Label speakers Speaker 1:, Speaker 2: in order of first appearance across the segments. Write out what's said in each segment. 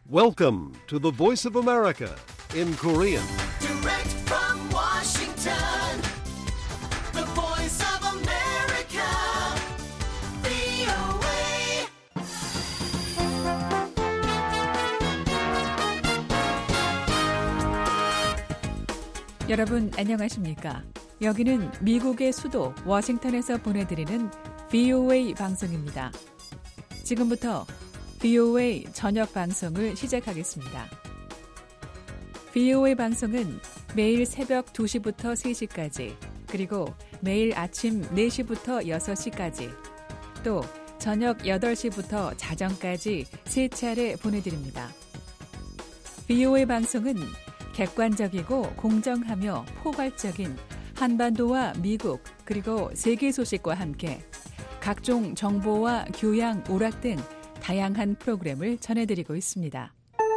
Speaker 1: Welcome to the Voice of America in Korean.
Speaker 2: Direct from Washington, the Voice of America, VOA.
Speaker 3: 여러분 안녕하십니까? 여기는 미국의 수도 워싱턴에서 보내드리는 VOA 방송입니다. 지금부터 VOA 저녁 방송을 시작하겠습니다. VOA 방송은 매일 새벽 2시부터 3시까지, 그리고 매일 아침 4시부터 6시까지, 또 저녁 8시부터 자정까지 3차례 보내드립니다. VOA 방송은 객관적이고 공정하며 포괄적인 한반도와 미국 그리고 세계 소식과 함께 각종 정보와 교양, 오락 등 다양한 프로그램을 전해드리고 있습니다.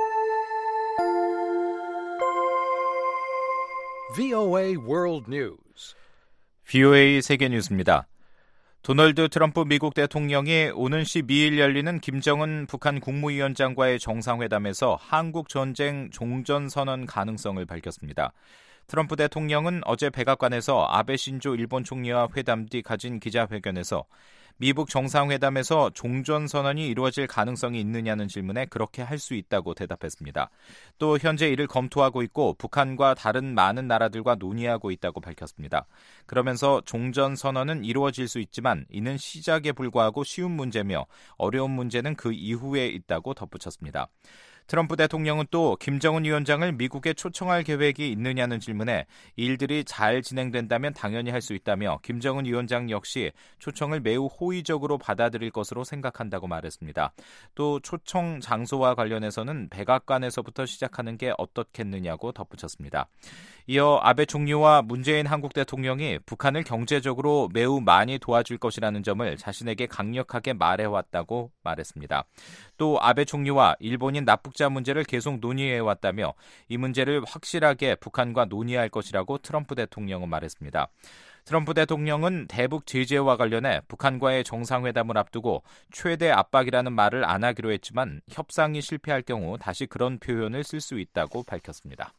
Speaker 1: VOA World News.
Speaker 4: VOA 세계 뉴스입니다. 도널드 트럼프 미국 대통령이 오는 12일 열리는 김정은 북한 국무위원장과의 정상회담에서 한국 전쟁 종전선언 가능성을 밝혔습니다. 트럼프 대통령은 어제 백악관에서 아베 신조 일본 총리와 회담 뒤 가진 기자회견에서 미북 정상회담에서 종전선언이 이루어질 가능성이 있느냐는 질문에 그렇게 할 수 있다고 대답했습니다. 또 현재 이를 검토하고 있고 북한과 다른 많은 나라들과 논의하고 있다고 밝혔습니다. 그러면서 종전선언은 이루어질 수 있지만 이는 시작에 불과하고 쉬운 문제며 어려운 문제는 그 이후에 있다고 덧붙였습니다. 트럼프 대통령은 또 김정은 위원장을 미국에 초청할 계획이 있느냐는 질문에 일들이 잘 진행된다면 당연히 할 수 있다며 김정은 위원장 역시 초청을 매우 호의적으로 받아들일 것으로 생각한다고 말했습니다. 또 초청 장소와 관련해서는 백악관에서부터 시작하는 게 어떻겠느냐고 덧붙였습니다. 이어 아베 총리와 문재인 한국 대통령이 북한을 경제적으로 매우 많이 도와줄 것이라는 점을 자신에게 강력하게 말해왔다고 말했습니다. 또 아베 총리와 일본인 납북자 문제를 계속 논의해왔다며 이 문제를 확실하게 북한과 논의할 것이라고 트럼프 대통령은 말했습니다. 트럼프 대통령은 대북 제재와 관련해 북한과의 정상회담을 앞두고 최대 압박이라는 말을 안 하기로 했지만 협상이 실패할 경우 다시 그런 표현을 쓸 수 있다고 밝혔습니다.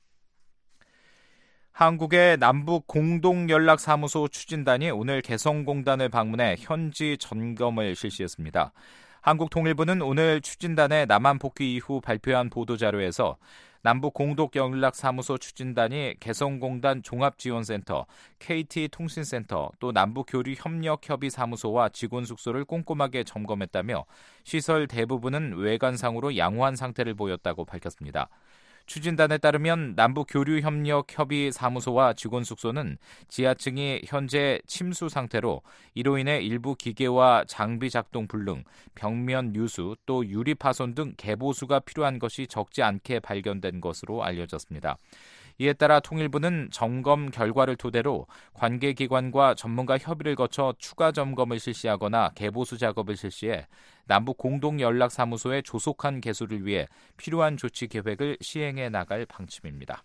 Speaker 4: 한국의 남북 공동연락사무소 추진단이 오늘 개성공단을 방문해 현지 점검을 실시했습니다. 한국통일부는 오늘 추진단의 남한 복귀 이후 발표한 보도자료에서 남북 공동연락사무소 추진단이 개성공단 종합지원센터, KT통신센터, 또 남북교류협력협의사무소와 직원 숙소를 꼼꼼하게 점검했다며 시설 대부분은 외관상으로 양호한 상태를 보였다고 밝혔습니다. 추진단에 따르면 남북교류협력협의사무소와 직원 숙소는 지하층이 현재 침수 상태로 이로 인해 일부 기계와 장비 작동 불능, 벽면 유수, 또 유리 파손 등 개보수가 필요한 것이 적지 않게 발견된 것으로 알려졌습니다. 이에 따라 통일부는 점검 결과를 토대로 관계기관과 전문가 협의를 거쳐 추가 점검을 실시하거나 개보수 작업을 실시해 남북 공동연락사무소의 조속한 개소를 위해 필요한 조치 계획을 시행해 나갈 방침입니다.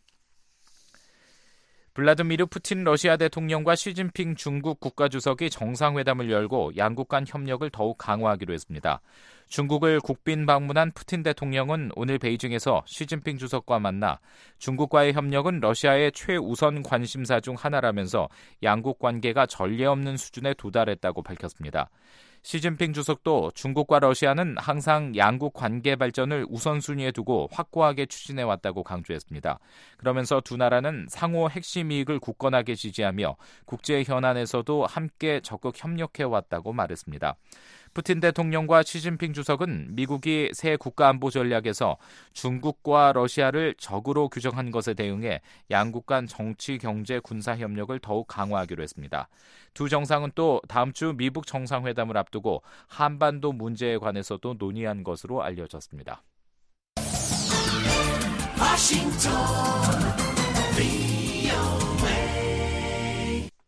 Speaker 4: 블라디미르 푸틴 러시아 대통령과 시진핑 중국 국가주석이 정상회담을 열고 양국 간 협력을 더욱 강화하기로 했습니다. 중국을 국빈 방문한 푸틴 대통령은 오늘 베이징에서 시진핑 주석과 만나 중국과의 협력은 러시아의 최우선 관심사 중 하나라면서 양국 관계가 전례 없는 수준에 도달했다고 밝혔습니다. 시진핑 주석도 중국과 러시아는 항상 양국 관계 발전을 우선순위에 두고 확고하게 추진해왔다고 강조했습니다. 그러면서 두 나라는 상호 핵심 이익을 굳건하게 지지하며 국제 현안에서도 함께 적극 협력해왔다고 말했습니다. 푸틴 대통령과 시진핑 주석은 미국이 새 국가안보 전략에서 중국과 러시아를 적으로 규정한 것에 대응해 양국 간 정치, 경제, 군사 협력을 더욱 강화하기로 했습니다. 두 정상은 또 다음 주 미북 정상회담을 앞두고 한반도 문제에 관해서도 논의한 것으로 알려졌습니다.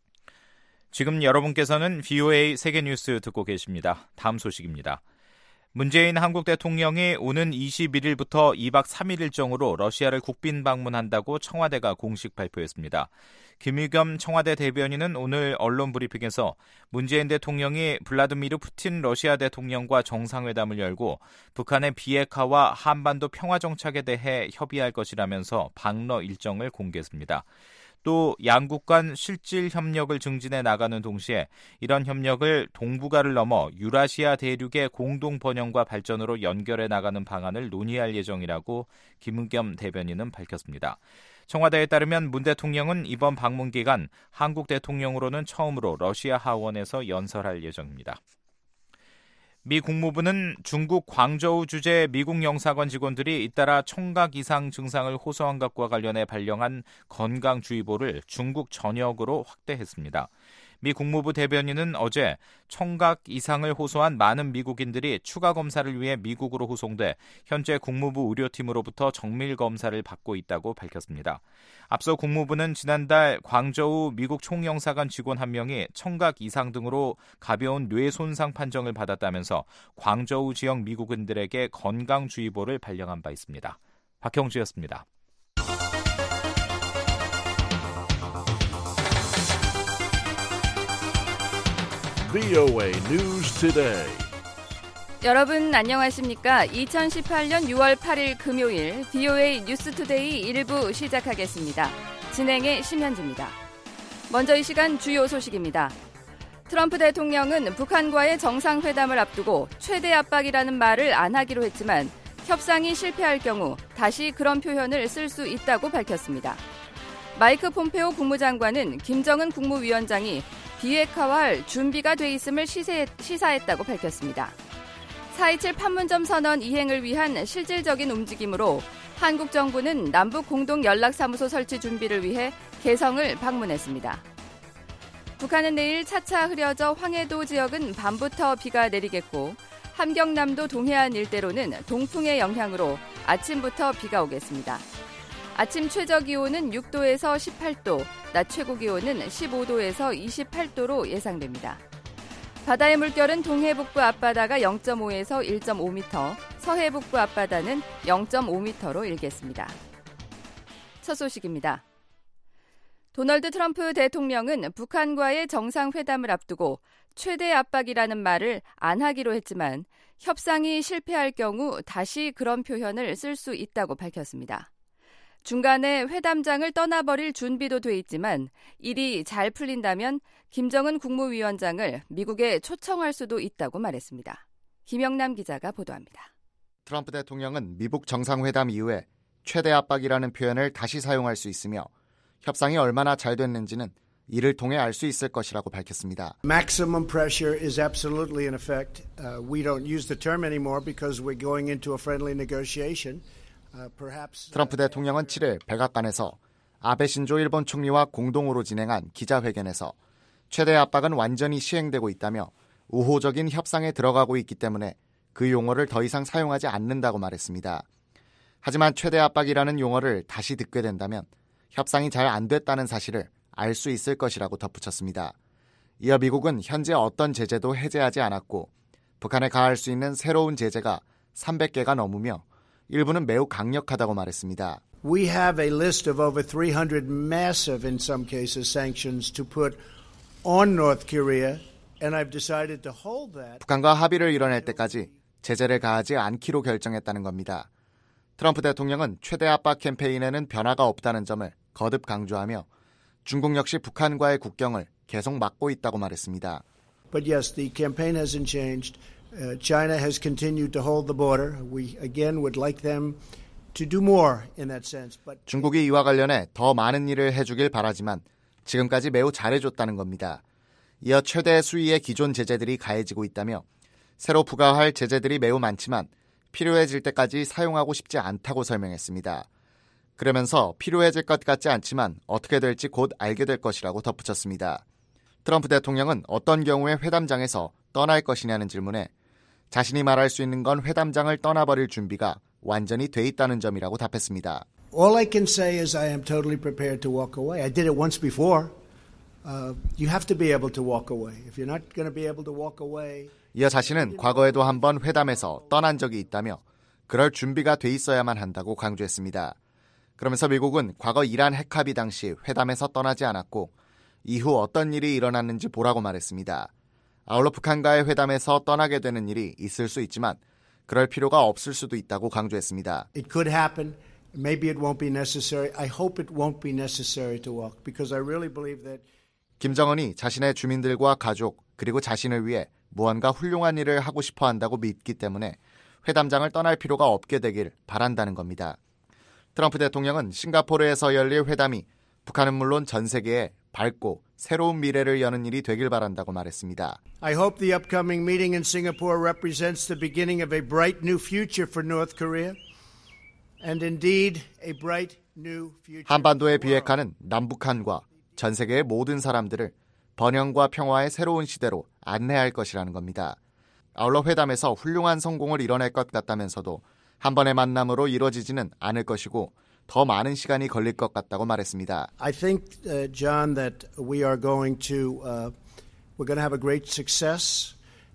Speaker 4: 지금 여러분께서는 VOA 세계뉴스 듣고 계십니다. 다음 소식입니다. 문재인 한국 대통령이 오는 21일부터 2박 3일 일정으로 러시아를 국빈 방문한다고 청와대가 공식 발표했습니다. 김의겸 청와대 대변인은 오늘 언론 브리핑에서 문재인 대통령이 블라디미르 푸틴 러시아 대통령과 정상회담을 열고 북한의 비핵화와 한반도 평화정착에 대해 협의할 것이라면서 방러 일정을 공개했습니다. 또 양국 간 실질 협력을 증진해 나가는 동시에 이런 협력을 동북아를 넘어 유라시아 대륙의 공동 번영과 발전으로 연결해 나가는 방안을 논의할 예정이라고 김의겸 대변인은 밝혔습니다. 청와대에 따르면 문 대통령은 이번 방문 기간 한국 대통령으로는 처음으로 러시아 하원에서 연설할 예정입니다. 미 국무부는 중국 광저우 주재 미국 영사관 직원들이 잇따라 청각 이상 증상을 호소한 것과 관련해 발령한 건강주의보를 중국 전역으로 확대했습니다. 미 국무부 대변인은 어제 청각 이상을 호소한 많은 미국인들이 추가 검사를 위해 미국으로 후송돼 현재 국무부 의료팀으로부터 정밀 검사를 받고 있다고 밝혔습니다. 앞서 국무부는 지난달 광저우 미국 총영사관 직원 한 명이 청각 이상 등으로 가벼운 뇌 손상 판정을 받았다면서 광저우 지역 미국인들에게 건강주의보를 발령한 바 있습니다. 박형주였습니다.
Speaker 1: VOA News Today.
Speaker 5: 여러분 안녕하십니까? 2018년 6월 8일 금요일 VOA 뉴스투데이 1부 시작하겠습니다. 진행의 심현지입니다. 먼저 이 시간 주요 소식입니다. 트럼프 대통령은 북한과의 정상회담을 앞두고 최대 압박이라는 말을 안 하기로 했지만 협상이 실패할 경우 다시 그런 표현을 쓸 수 있다고 밝혔습니다. 마이크 폼페오 국무장관은 김정은 국무위원장이 비핵화할 준비가 돼 있음을 시사했다고 밝혔습니다. 4.27 판문점 선언 이행을 위한 실질적인 움직임으로 한국 정부는 남북 공동 연락사무소 설치 준비를 위해 개성을 방문했습니다. 북한은 내일 차차 흐려져 황해도 지역은 밤부터 비가 내리겠고 함경남도 동해안 일대로는 동풍의 영향으로 아침부터 비가 오겠습니다. 아침 최저기온은 6도에서 18도, 낮 최고기온은 15도에서 28도로 예상됩니다. 바다의 물결은 동해 북부 앞바다가 0.5에서 1.5m, 서해 북부 앞바다는 0.5m로 일겠습니다. 첫 소식입니다. 도널드 트럼프 대통령은 북한과의 정상회담을 앞두고 최대 압박이라는 말을 안 하기로 했지만 협상이 실패할 경우 다시 그런 표현을 쓸 수 있다고 밝혔습니다. 중간에 회담장을 떠나버릴 준비도 돼 있지만 일이 잘 풀린다면 김정은 국무위원장을 미국에 초청할 수도 있다고 말했습니다. 김영남 기자가 보도합니다.
Speaker 6: 트럼프 대통령은 미국 정상회담 이후에 최대 압박이라는 표현을 다시 사용할 수 있으며 협상이 얼마나 잘 됐는지는 이를 통해 알 수 있을 것이라고 밝혔습니다.
Speaker 7: Maximum pressure is absolutely in effect. We don't use the term anymore because we're going into a friendly negotiation.
Speaker 6: 트럼프 대통령은 7일 백악관에서 아베 신조 일본 총리와 공동으로 진행한 기자회견에서 최대 압박은 완전히 시행되고 있다며 우호적인 협상에 들어가고 있기 때문에 그 용어를 더 이상 사용하지 않는다고 말했습니다. 하지만 최대 압박이라는 용어를 다시 듣게 된다면 협상이 잘 안 됐다는 사실을 알 수 있을 것이라고 덧붙였습니다. 이어 미국은 현재 어떤 제재도 해제하지 않았고 북한에 가할 수 있는 새로운 제재가 300개가 넘으며 일부는 매우 강력하다고 말했습니다.
Speaker 7: We have a list of over 300 massive, in some cases, sanctions to put on North Korea, and I've decided to hold that.
Speaker 6: 북한과 합의를 이뤄낼 때까지 제재를 가하지 않기로 결정했다는 겁니다. 트럼프 대통령은 최대 압박 캠페인에는 변화가 없다는 점을 거듭 강조하며 중국 역시 북한과의 국경을 계속 막고 있다고 말했습니다.
Speaker 7: But yes, the campaign hasn't changed. China has continued to hold the border. We again would like them to do more in that sense. But
Speaker 6: 중국이 이와 관련해 더 많은 일을 해주길 바라지만 지금까지 매우 잘해줬다는 겁니다. 이어 최대 수위의 기존 제재들이 가해지고 있다며 새로 부과할 제재들이 매우 많지만 필요해질 때까지 사용하고 싶지 않다고 설명했습니다. 그러면서 필요해질 것 같지 않지만 어떻게 될지 곧 알게 될 것이라고 덧붙였습니다. 트럼프 대통령은 어떤 경우에 회담장에서 떠날 것이냐는 질문에 자신이 말할 수 있는 건 회담장을 떠나버릴 준비가 완전히 돼 있다는 점이라고 답했습니다.
Speaker 7: all I can say is I am totally prepared to walk away. I did it once before. You have to be able to walk away. If you're not going to be able to walk away,
Speaker 6: 이어 자신은 과거에도 한번 회담에서 떠난 적이 있다며 그럴 준비가 돼 있어야만 한다고 강조했습니다. 그러면서 미국은 과거 이란 핵합의 당시 회담에서 떠나지 않았고 이후 어떤 일이 일어났는지 보라고 말했습니다. 아울러 북한과의 회담에서 떠나게 되는 일이 있을 수 있지만 그럴 필요가 없을 수도 있다고 강조했습니다.
Speaker 7: It could happen. Maybe it won't be necessary. I hope it won't be necessary to walk because I really believe that
Speaker 6: 김정은이 자신의 주민들과 가족 그리고 자신을 위해 무언가 훌륭한 일을 하고 싶어 한다고 믿기 때문에 회담장을 떠날 필요가 없게 되길 바란다는 겁니다. 트럼프 대통령은 싱가포르에서 열릴 회담이 북한은 물론 전 세계에 밝고 새로운 미래를 여는 일이 되길 바란다고 말했습니다.
Speaker 7: I hope the upcoming meeting in Singapore represents the beginning of a bright new future for North Korea and indeed a bright new future.
Speaker 6: 한반도의 비핵화는 남북한과 전 세계의 모든 사람들을 번영과 평화의 새로운 시대로 안내할 것이라는 겁니다. 아울러 회담에서 훌륭한 성공을 이뤄낼 것 같다면서도 한 번의 만남으로 이루어지지는 않을 것이고 더 많은 시간이 걸릴 것 같다고 말했습니다.
Speaker 7: I think, John, that we are going to have a great success.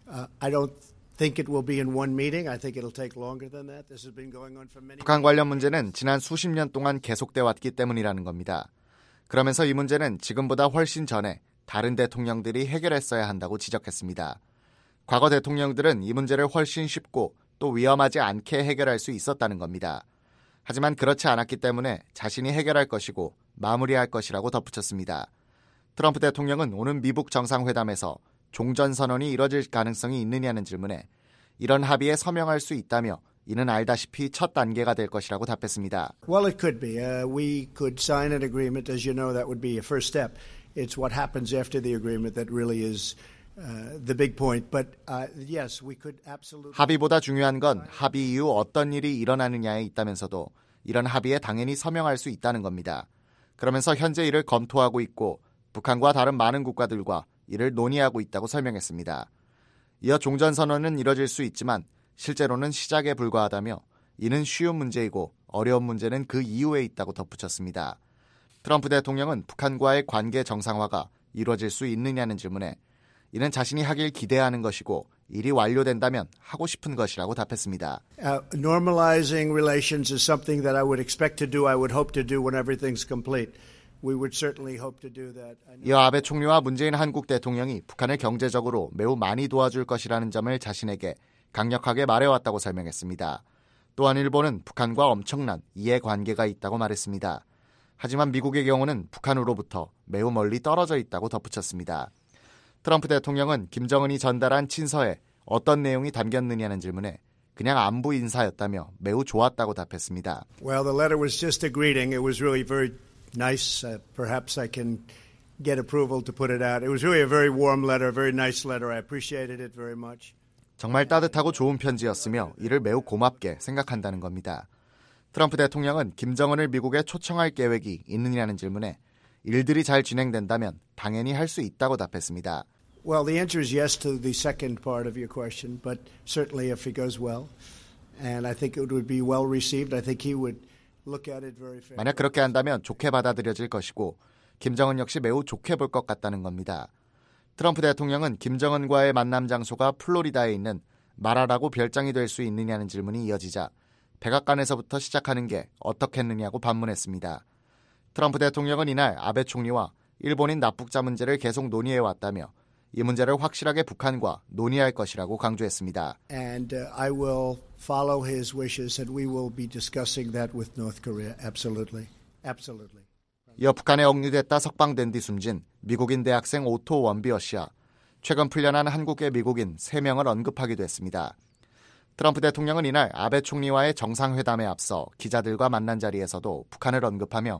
Speaker 7: I don't think it will be in one meeting. I think it'll take longer than that. This has been going on for many.
Speaker 6: 북한 관련 문제는 지난 수십 년 동안 계속돼 왔기 때문이라는 겁니다. 그러면서 이 문제는 지금보다 훨씬 전에 다른 대통령들이 해결했어야 한다고 지적했습니다. 과거 대통령들은 이 문제를 훨씬 쉽고 또 위험하지 않게 해결할 수 있었다는 겁니다. 하지만 그렇지 않았기 때문에 자신이 해결할 것이고 마무리할 것이라고 덧붙였습니다. 트럼프 대통령은 오는 미북 정상회담에서 종전선언이 이뤄질 가능성이 있느냐는 질문에 이런 합의에 서명할 수 있다며 이는 알다시피 첫 단계가 될 것이라고 답했습니다.
Speaker 7: Well, it could be. We could sign an agreement. As you know, that would be a first step. It's what happens after the agreement that really is the big point. But yes, we could absolutely.
Speaker 6: 합의보다 중요한 건 합의 이후 어떤 일이 일어나느냐에 있다면서도 이런 합의에 당연히 서명할 수 있다는 겁니다. 그러면서 현재 이를 검토하고 있고 북한과 다른 많은 국가들과 이를 논의하고 있다고 설명했습니다. 이어 종전선언은 이뤄질 수 있지만 실제로는 시작에 불과하다며 이는 쉬운 문제이고 어려운 문제는 그 이후에 있다고 덧붙였습니다. 트럼프 대통령은 북한과의 관계 정상화가 이루어질 수 있느냐는 질문에 이는 자신이 하길 기대하는 것이고 일이 완료된다면 하고 싶은 것이라고 답했습니다.
Speaker 7: Normalizing relations is something that I would expect to do. I would hope to do when everything's complete. We would certainly hope to do that.
Speaker 6: 이어 아베 총리와 문재인 한국 대통령이 북한을 경제적으로 매우 많이 도와줄 것이라는 점을 자신에게 강력하게 말해왔다고 설명했습니다. 또한 일본은 북한과 엄청난 이해관계가 있다고 말했습니다. 하지만 미국의 경우는 북한으로부터 매우 멀리 떨어져 있다고 덧붙였습니다. 트럼프 대통령은 김정은이 전달한 친서에 어떤 내용이 담겼느냐는 질문에 그냥 안부 인사였다며 매우 좋았다고 답했습니다.
Speaker 7: Well, the letter was just a greeting. It was really very nice. Perhaps I can get approval to put it out. It was really a very warm letter, a very nice letter. I appreciated it very much.
Speaker 6: 정말 따뜻하고 좋은 편지였으며 이를 매우 고맙게 생각한다는 겁니다. 트럼프 대통령은 김정은을 미국에 초청할 계획이 있느냐는 질문에 일들이 잘 진행된다면 당연히 할 수 있다고 답했습니다.
Speaker 7: Well, the answer is yes to the second part of your question, but certainly if it goes well, and I think it would be well received. I think he would look at it very fairly.
Speaker 6: 만약 그렇게 한다면 좋게 받아들여질 것이고 김정은 역시 매우 좋게 볼 것 같다는 겁니다. 트럼프 대통령은 김정은과의 만남 장소가 플로리다에 있는 마라라고 별장이 될 수 있느냐는 질문이 이어지자 백악관에서부터 시작하는 게 어떻겠느냐고 반문했습니다. 트럼프 대통령은 이날 아베 총리와 일본인 납북자 문제를 계속 논의해왔다며 이 문제를 확실하게 북한과 논의할 것이라고 강조했습니다.
Speaker 7: And I will follow his wishes and we will be discussing that with North Korea. Absolutely. Absolutely.
Speaker 6: 이어 북한에 억류됐다 석방된 뒤 숨진 미국인 대학생 오토 원비어 씨와 최근 풀려난 한국계 미국인 3명을 언급하기도 했습니다. 트럼프 대통령은 이날 아베 총리와의 정상회담에 앞서 기자들과 만난 자리에서도 북한을 언급하며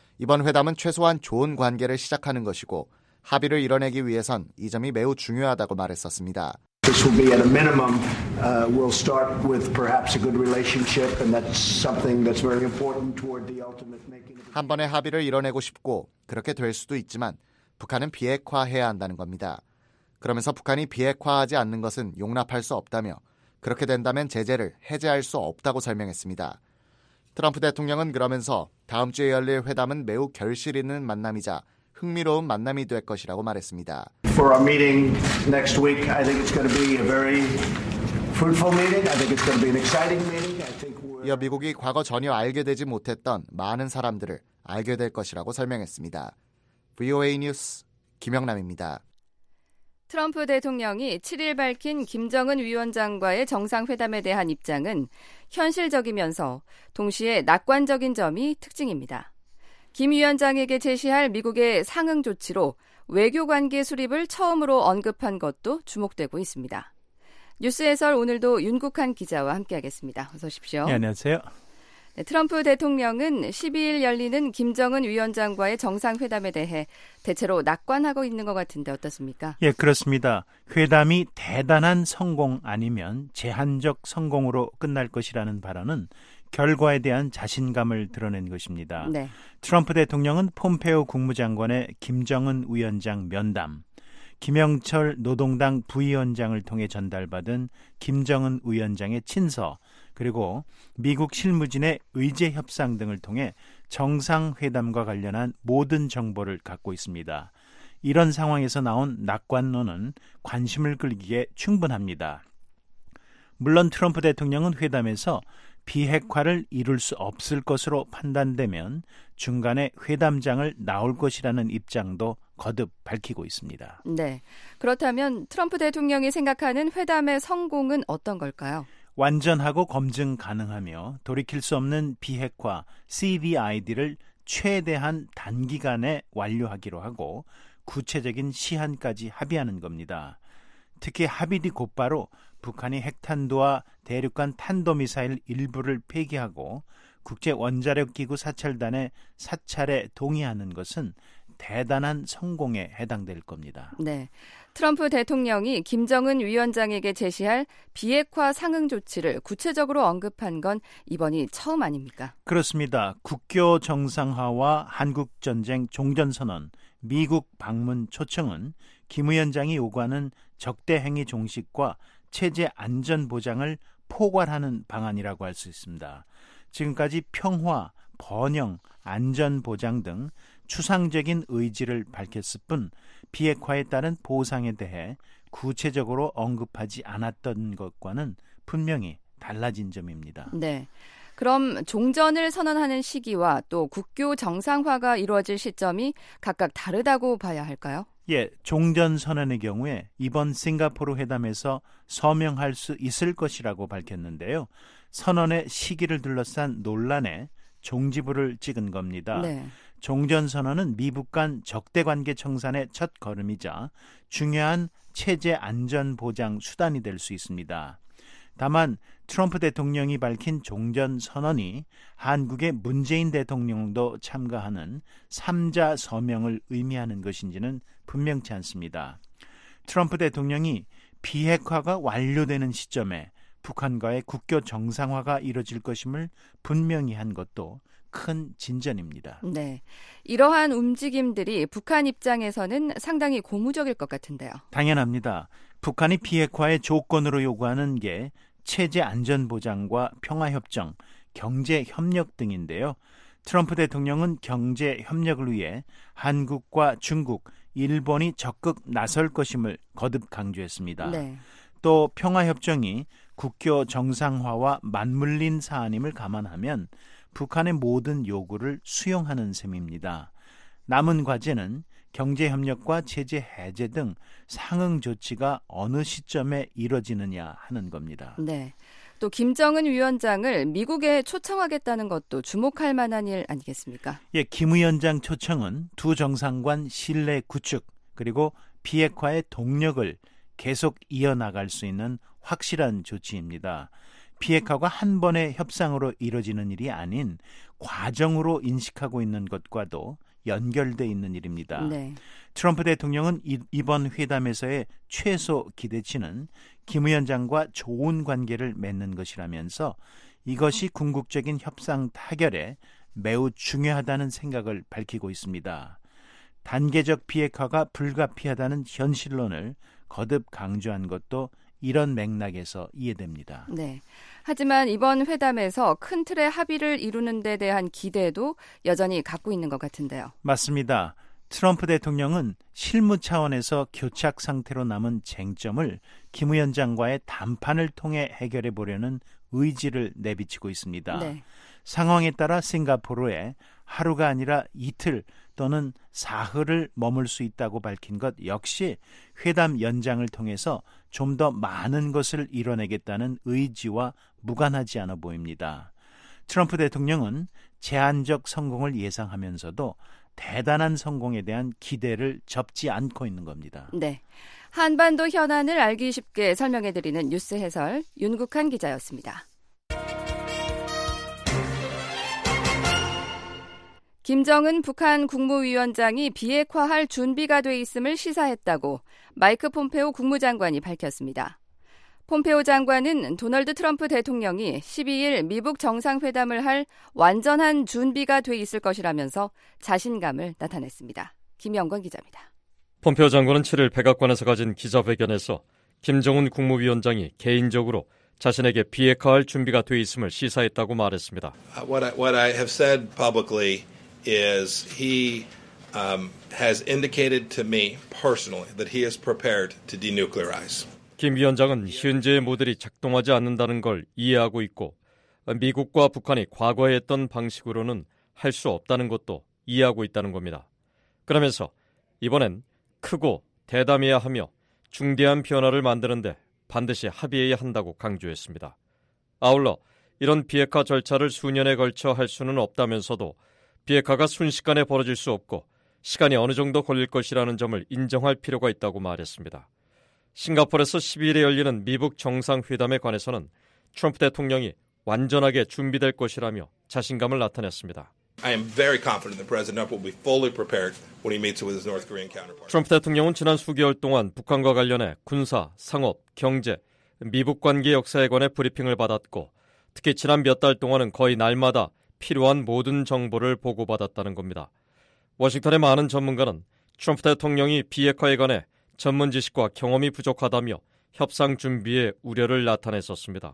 Speaker 6: 이번 회담은 최소한 좋은 관계를 시작하는 것이고 합의를 이뤄내기 위해선 이 점이 매우 중요하다고 말했었습니다.
Speaker 8: This will be at a minimum. We'll start with perhaps a good relationship, and that's something that's very important toward the ultimate making.
Speaker 6: 한 번의 합의를 이뤄내고 싶고 그렇게 될 수도 있지만 북한은 비핵화해야 한다는 겁니다. 그러면서 북한이 비핵화하지 않는 것은 용납할 수 없다며 그렇게 된다면 제재를 해제할 수 없다고 설명했습니다. 트럼프 대통령은 그러면서 다음 주에 열릴 회담은 매우 결실 있는 만남이자 흥미로운 만남이 될 것이라고 말했습니다.
Speaker 8: For our meeting next week, I think it's going to be a very fruitful meeting. I think it's going to be an exciting meeting. I think
Speaker 6: 이어 미국이 과거 전혀 알게 되지 못했던 많은 사람들을 알게 될 것이라고 설명했습니다. VOA 뉴스 김영남입니다.
Speaker 5: 트럼프 대통령이 7일 밝힌 김정은 위원장과의 정상회담에 대한 입장은 현실적이면서 동시에 낙관적인 점이 특징입니다. 김 위원장에게 제시할 미국의 상응 조치로 외교관계 수립을 처음으로 언급한 것도 주목되고 있습니다. 뉴스 해설 오늘도 윤국한 기자와 함께하겠습니다. 어서 오십시오.
Speaker 9: 네, 안녕하세요.
Speaker 5: 네, 트럼프 대통령은 12일 열리는 김정은 위원장과의 정상회담에 대해 대체로 낙관하고 있는 것 같은데 어떻습니까?
Speaker 9: 예, 그렇습니다. 회담이 대단한 성공 아니면 제한적 성공으로 끝날 것이라는 발언은 결과에 대한 자신감을 드러낸 것입니다.
Speaker 5: 네.
Speaker 9: 트럼프 대통령은 폼페오 국무장관의 김정은 위원장 면담, 김영철 노동당 부위원장을 통해 전달받은 김정은 위원장의 친서, 그리고 미국 실무진의 의제 협상 등을 통해 정상회담과 관련한 모든 정보를 갖고 있습니다. 이런 상황에서 나온 낙관론은 관심을 끌기에 충분합니다. 물론 트럼프 대통령은 회담에서 비핵화를 이룰 수 없을 것으로 판단되면 중간에 회담장을 나올 것이라는 입장도 거듭 밝히고 있습니다.
Speaker 5: 네. 그렇다면 트럼프 대통령이 생각하는 회담의 성공은 어떤 걸까요?
Speaker 9: 완전하고 검증 가능하며 돌이킬 수 없는 비핵화 CVID를 최대한 단기간에 완료하기로 하고 구체적인 시한까지 합의하는 겁니다. 특히 합의 뒤 곧바로 북한이 핵탄두와 대륙간 탄도미사일 일부를 폐기하고 국제원자력기구 사찰단의 사찰에 동의하는 것은 대단한 성공에 해당될 겁니다.
Speaker 5: 네, 트럼프 대통령이 김정은 위원장에게 제시할 비핵화 상응 조치를 구체적으로 언급한 건 이번이 처음 아닙니까?
Speaker 9: 그렇습니다. 국교 정상화와 한국전쟁 종전선언, 미국 방문 초청은 김 위원장이 요구하는 적대행위 종식과 체제 안전 보장을 포괄하는 방안이라고 할 수 있습니다. 지금까지 평화, 번영, 안전 보장 등 추상적인 의지를 밝혔을 뿐 비핵화에 따른 보상에 대해 구체적으로 언급하지 않았던 것과는 분명히 달라진 점입니다.
Speaker 5: 네. 그럼 종전을 선언하는 시기와 또 국교 정상화가 이루어질 시점이 각각 다르다고 봐야 할까요?
Speaker 9: 예, 종전선언의 경우에 이번 싱가포르 회담에서 서명할 수 있을 것이라고 밝혔는데요. 선언의 시기를 둘러싼 논란에 종지부를 찍은 겁니다.
Speaker 5: 네.
Speaker 9: 종전선언은 미북 간 적대관계 청산의 첫 걸음이자 중요한 체제 안전 보장 수단이 될 수 있습니다. 다만 트럼프 대통령이 밝힌 종전선언이 한국의 문재인 대통령도 참가하는 3자 서명을 의미하는 것인지는 분명치 않습니다. 트럼프 대통령이 비핵화가 완료되는 시점에 북한과의 국교 정상화가 이뤄질 것임을 분명히 한 것도 큰 진전입니다.
Speaker 5: 네, 이러한 움직임들이 북한 입장에서는 상당히 고무적일 것 같은데요.
Speaker 9: 당연합니다. 북한이 비핵화의 조건으로 요구하는 게 체제 안전보장과 평화협정, 경제협력 등인데요. 트럼프 대통령은 경제협력을 위해 한국과 중국, 일본이 적극 나설 것임을 거듭 강조했습니다.
Speaker 5: 네.
Speaker 9: 또 평화협정이 국교 정상화와 맞물린 사안임을 감안하면 북한의 모든 요구를 수용하는 셈입니다. 남은 과제는 경제협력과 제재 해제 등 상응 조치가 어느 시점에 이뤄지느냐 하는 겁니다.
Speaker 5: 네. 또 김정은 위원장을 미국에 초청하겠다는 것도 주목할 만한 일 아니겠습니까?
Speaker 9: 예, 김 위원장 초청은 두 정상 간 신뢰 구축 그리고 비핵화의 동력을 계속 이어나갈 수 있는 확실한 조치입니다. 비핵화가 한 번의 협상으로 이뤄지는 일이 아닌 과정으로 인식하고 있는 것과도 연결돼 있는 일입니다.
Speaker 5: 네.
Speaker 9: 트럼프 대통령은 이번 회담에서의 최소 기대치는 김 위원장과 좋은 관계를 맺는 것이라면서 이것이 궁극적인 협상 타결에 매우 중요하다는 생각을 밝히고 있습니다. 단계적 비핵화가 불가피하다는 현실론을 거듭 강조한 것도 이런 맥락에서 이해됩니다.
Speaker 5: 네. 하지만 이번 회담에서 큰 틀의 합의를 이루는 데 대한 기대도 여전히 갖고 있는 것 같은데요.
Speaker 9: 맞습니다. 트럼프 대통령은 실무 차원에서 교착 상태로 남은 쟁점을 김 위원장과의 담판을 통해 해결해 보려는 의지를 내비치고 있습니다.
Speaker 5: 네.
Speaker 9: 상황에 따라 싱가포르에 하루가 아니라 이틀 또는 사흘을 머물 수 있다고 밝힌 것 역시 회담 연장을 통해서 좀 더 많은 것을 이뤄내겠다는 의지와 무관하지 않아 보입니다. 트럼프 대통령은 제한적 성공을 예상하면서도 대단한 성공에 대한 기대를 접지 않고 있는 겁니다.
Speaker 5: 네, 한반도 현안을 알기 쉽게 설명해드리는 뉴스 해설 윤국한 기자였습니다. 김정은 북한 국무위원장이 비핵화할 준비가 돼 있음을 시사했다고 마이크 폼페오 국무장관이 밝혔습니다. 폼페오 장관은 도널드 트럼프 대통령이 12일 미북 정상회담을 할 완전한 준비가 돼 있을 것이라면서 자신감을 나타냈습니다. 김영건 기자입니다.
Speaker 10: 폼페오 장관은 7일 백악관에서 가진 기자회견에서 김정은 국무위원장이 개인적으로 자신에게 비핵화할 준비가 돼 있음을 시사했다고 말했습니다.
Speaker 11: What I have said publicly is he has indicated to me personally that he is prepared to denuclearize.
Speaker 10: 김 위원장은 현재의 모델이 작동하지 않는다는 걸 이해하고 있고 미국과 북한이 과거에 했던 방식으로는 할 수 없다는 것도 이해하고 있다는 겁니다. 그러면서 이번엔 크고 대담해야 하며 중대한 변화를 만드는데 반드시 합의해야 한다고 강조했습니다. 아울러 이런 비핵화 절차를 수년에 걸쳐 할 수는 없다면서도 비핵화가 순식간에 벌어질 수 없고 시간이 어느 정도 걸릴 것이라는 점을 인정할 필요가 있다고 말했습니다. 싱가포르에서 12일에 열리는 미북 정상회담에 관해서는 트럼프 대통령이 완전하게 준비될 것이라며 자신감을 나타냈습니다.
Speaker 11: I am very confident that President Trump will be fully prepared when he meets with his North Korean counterpart.
Speaker 10: 트럼프 대통령은 지난 수개월 동안 북한과 관련해 군사, 상업, 경제, 미북 관계 역사에 관해 브리핑을 받았고 특히 지난 몇 달 동안은 거의 날마다 필요한 모든 정보를 보고받았다는 겁니다. 워싱턴의 많은 전문가는 트럼프 대통령이 비핵화에 관해 전문 지식과 경험이 부족하다며 협상 준비에 우려를 나타냈었습니다.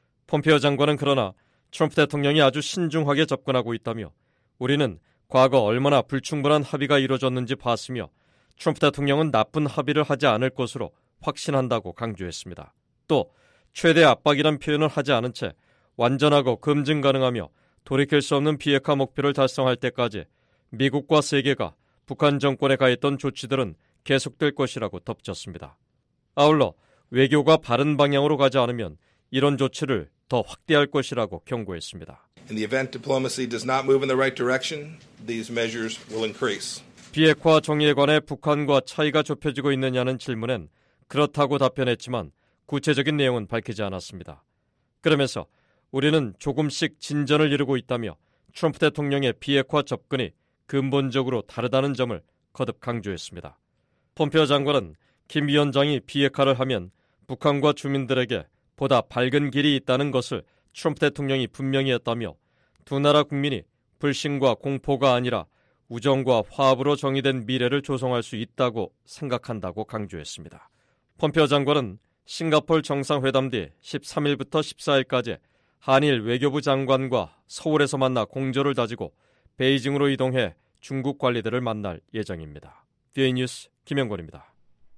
Speaker 10: 폼페오 장관은 그러나 트럼프 대통령이 아주 신중하게 접근하고 있다며 우리는 과거 얼마나 불충분한 합의가 이루어졌는지 봤으며 트럼프 대통령은 나쁜 합의를 하지 않을 것으로 확신한다고 강조했습니다. 또 최대 압박이란 표현을 하지 않은 채 완전하고 검증 가능하며 돌이킬 수 없는 비핵화 목표를 달성할 때까지 미국과 세계가 북한 정권에 가했던 조치들은 계속될 것이라고 덧붙였습니다. 아울러 외교가 바른 방향으로 가지 않으면 이런 조치를 더 확대할 것이라고 경고했습니다.
Speaker 11: In the event diplomacy does not move in the right direction, these measures will increase.
Speaker 10: 비핵화 정의에 관해 북한과 차이가 좁혀지고 있느냐는 질문엔 그렇다고 답변했지만 구체적인 내용은 밝히지 않았습니다. 그러면서 우리는 조금씩 진전을 이루고 있다며 트럼프 대통령의 비핵화 접근이 근본적으로 다르다는 점을 거듭 강조했습니다. 폼페오 장관은 김 위원장이 비핵화를 하면 북한과 주민들에게 보다 밝은 길이 있다는 것을 트럼프 대통령이 분명히 했다며 두 나라 국민이 불신과 공포가 아니라 우정과 화합으로 정의된 미래를 조성할 수 있다고 생각한다고 강조했습니다. 폼페오 장관은 싱가포르 정상회담 뒤 13일부터 14일까지 한일 외교부 장관과 서울에서 만나 공조를 다지고 베이징으로 이동해 중국 관리들을 만날 예정입니다. VOA 뉴스 김영권입니다.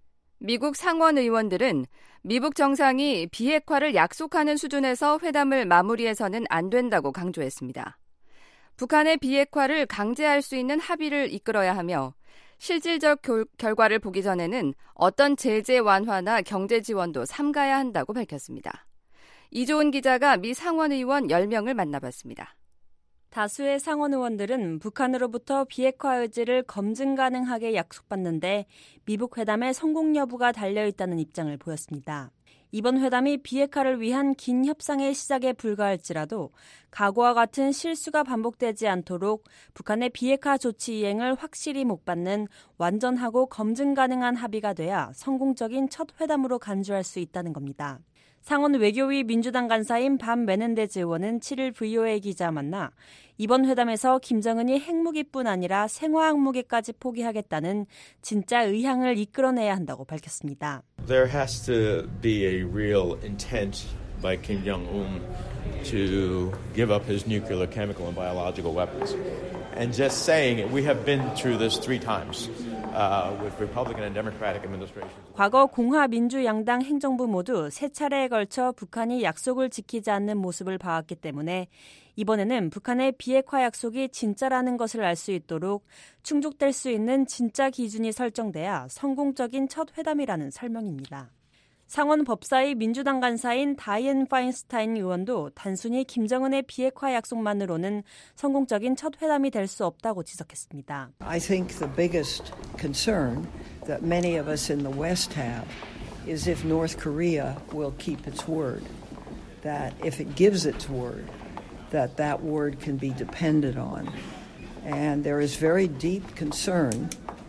Speaker 5: 미국 상원 의원들은 미북 정상이 비핵화를 약속하는 수준에서 회담을 마무리해서는 안 된다고 강조했습니다. 북한의 비핵화를 강제할 수 있는 합의를 이끌어야 하며 실질적 결과를 보기 전에는 어떤 제재 완화나 경제 지원도 삼가야 한다고 밝혔습니다. 이조은 기자가 미 상원 의원 10명을 만나봤습니다.
Speaker 12: 다수의 상원 의원들은 북한으로부터 비핵화 의지를 검증 가능하게 약속받는데 미북 회담의 성공 여부가 달려있다는 입장을 보였습니다. 이번 회담이 비핵화를 위한 긴 협상의 시작에 불과할지라도 과거와 같은 실수가 반복되지 않도록 북한의 비핵화 조치 이행을 확실히 목받는 완전하고 검증 가능한 합의가 돼야 성공적인 첫 회담으로 간주할 수 있다는 겁니다. 상원 외교위 민주당 간사인 반 메넨데즈 의원은 7일 VOA 기자 만나 이번 회담에서 김정은이 핵무기뿐 아니라 생화학무기까지 포기하겠다는 진짜 의향을 이끌어내야 한다고 밝혔습니다.
Speaker 13: There has to be a real intent by Kim Jong-un to give up his nuclear, chemical, and biological weapons. And just saying it, we have been through this 3 times with Republican and Democratic administrations.
Speaker 12: 과거 공화 민주 양당 행정부 모두 3차례에 걸쳐 북한이 약속을 지키지 않는 모습을 봐왔기 때문에 이번에는 북한의 비핵화 약속이 진짜라는 것을 알 수 있도록 충족될 수 있는 진짜 기준이 설정돼야 성공적인 첫 회담이라는 설명입니다. 상원 법사위 민주당 간사인 다이앤 파인스타인 의원도 단순히 김정은의 비핵화 약속만으로는 성공적인 첫 회담이 될 수 없다고 지적했습니다.
Speaker 14: I think the biggest concern that many of us in the West have is if North Korea will keep its word. That if it gives its word, that word can be depended on. And there is very deep concern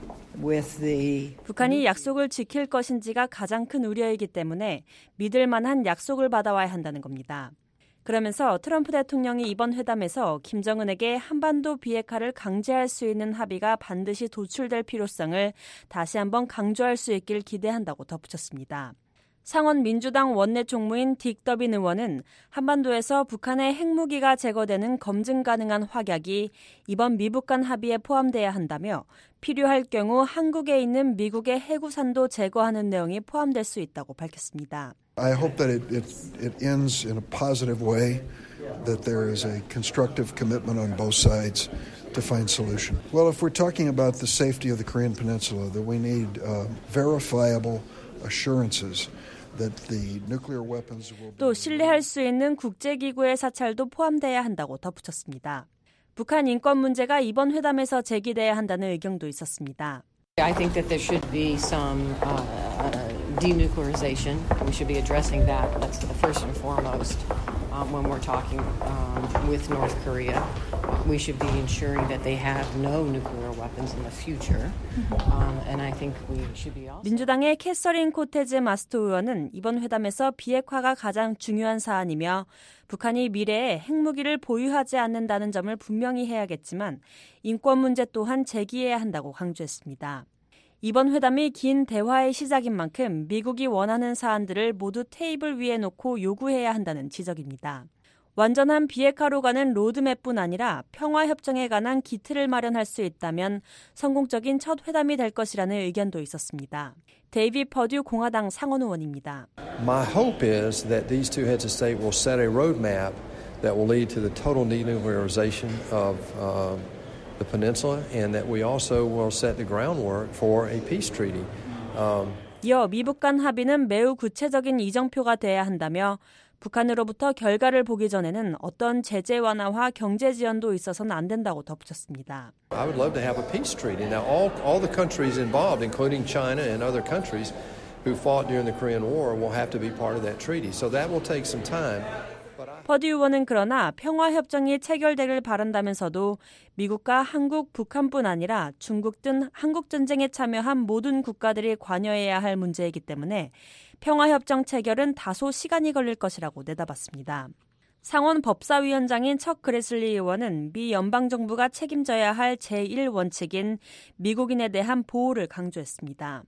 Speaker 12: 북한이 약속을 지킬 것인지가 가장 큰 우려이기 때문에 믿을 만한 약속을 받아와야 한다는 겁니다. 그러면서 트럼프 대통령이 이번 회담에서 김정은에게 한반도 비핵화를 강제할 수 있는 합의가 반드시 도출될 필요성을 다시 한번 강조할 수 있길 기대한다고 덧붙였습니다. 상원 민주당 원내 총무인 딕 더빈 의원은 한반도에서 북한의 핵무기가 제거되는 검증 가능한 확약이 이번 미북 간 합의에 포함돼야 한다며 필요할 경우 한국에 있는 미국의 해구산도 제거하는 내용이 포함될 수 있다고 밝혔습니다.
Speaker 15: I hope that it ends in a positive way, that there is a constructive commitment on both sides to find solution. Well, if we're talking about the safety of the Korean Peninsula, that we need verifiable assurances.
Speaker 12: 또 신뢰할 수 있는 국제기구의 사찰도 포함돼야 한다고 덧붙였습니다. 북한 인권 문제가 이번 회담에서 제기돼야 한다는 의견도 있었습니다.
Speaker 16: I think that there should be some denuclearization. We should be addressing that. That's the first and foremost when we're talking with North Korea. We should be ensuring that they have no nuclear weapons in the future. And I think we should be also.
Speaker 12: 민주당의 캐서린 코테즈 마스토 의원은 이번 회담에서 비핵화가 가장 중요한 사안이며 북한이 미래에 핵무기를 보유하지 않는다는 점을 분명히 해야겠지만 인권 문제 또한 제기해야 한다고 강조했습니다. 이번 회담이 긴 대화의 시작인 만큼 미국이 원하는 사안들을 모두 테이블 위에 놓고 요구해야 한다는 지적입니다. 완전한 비핵화로 가는 로드맵뿐 아니라 평화협정에 관한 기틀을 마련할 수 있다면 성공적인 첫 회담이 될 것이라는 의견도 있었습니다. 데이비 퍼듀 공화당 상원 의원입니다.
Speaker 17: My hope is that these two heads of state will set a roadmap that will lead to the total denuclearization of the peninsula and that we also will set the groundwork for a peace treaty.
Speaker 12: 이어 미북 간 합의는 매우 구체적인 이정표가 돼야 한다며 북한으로부터 결과를 보기 전에는 어떤 제재 완화와 경제 지원도 있어서는 안 된다고 덧붙였습니다.
Speaker 17: I would love to have a peace treaty. Now all the countries involved, including China and other countries who fought during the Korean War, will have to be part of that treaty. So that will take some time.
Speaker 12: 퍼듀 의원은 그러나 평화협정이 체결되길 바란다면서도 미국과 한국, 북한뿐 아니라 중국 등 한국전쟁에 참여한 모든 국가들이 관여해야 할 문제이기 때문에 평화협정 체결은 다소 시간이 걸릴 것이라고 내다봤습니다. 상원 법사위원장인 척 그레슬리 의원은 미 연방정부가 책임져야 할 제1원칙인 미국인에 대한 보호를 강조했습니다.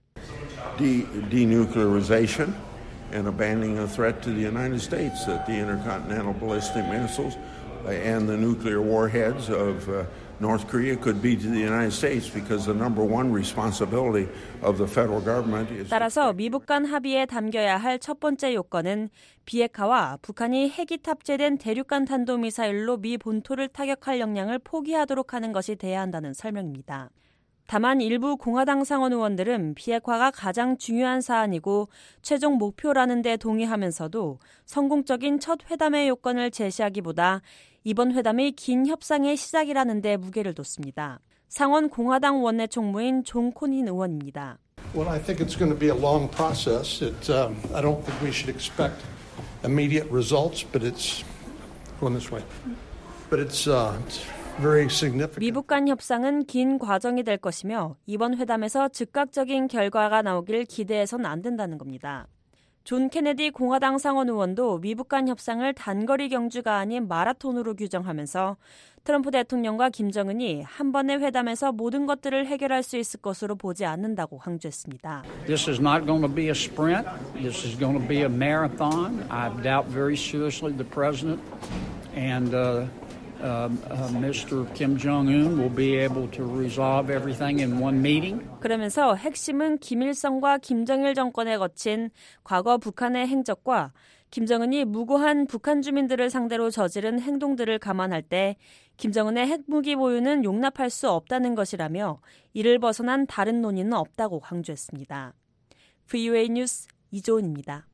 Speaker 18: Denuclearization and abandoning a threat to the United States that the intercontinental ballistic missiles and the nuclear warheads of North Korea could be to the United States because the number one responsibility of the federal government is.
Speaker 12: 따라서 미북 간 합의에 담겨야 할 첫 번째 요건은 비핵화와 북한이 핵이 탑재된 대륙간 탄도미사일로 미 본토를 타격할 역량을 포기하도록 하는 것이 돼야 한다는 설명입니다. 다만 일부 공화당 상원 의원들은 비핵화가 가장 중요한 사안이고 최종 목표라는 데 동의하면서도 성공적인 첫 회담의 요건을 제시하기보다 이번 회담이 긴 협상의 시작이라는 데 무게를 뒀습니다. 상원 공화당 원내 총무인 존 코닌 의원입니다.
Speaker 19: Well, I think it's going to be a long process. I don't think we should expect immediate results, but it's going this way. But it's very significant.
Speaker 12: 미북 간 협상은 긴 과정이 될 것이며 이번 회담에서 즉각적인 결과가 나오길 기대해서는 안 된다는 겁니다. 존 케네디 공화당 상원 의원도 미북 간 협상을 단거리 경주가 아닌 마라톤으로 규정하면서 트럼프 대통령과 김정은이 한 번의 회담에서 모든 것들을 해결할 수 있을 것으로 보지 않는다고 강조했습니다.
Speaker 20: This is not going to be a sprint. This is going to be a marathon. I doubt very seriously the president and Mr. Kim Jong-un will be able to resolve everything in one meeting.
Speaker 12: 그러면서 핵심은 김일성과 김정일 정권에 거친 과거 북한의 행적과 김정은이 무고한 북한 주민들을 상대로 저지른 행동들을 감안할 때 김정은의 핵무기 보유는 용납할 수 없다는 것이라며 이를 벗어난 다른 논의는 없다고 강조했습니다. VOA 뉴스 이조은입니다.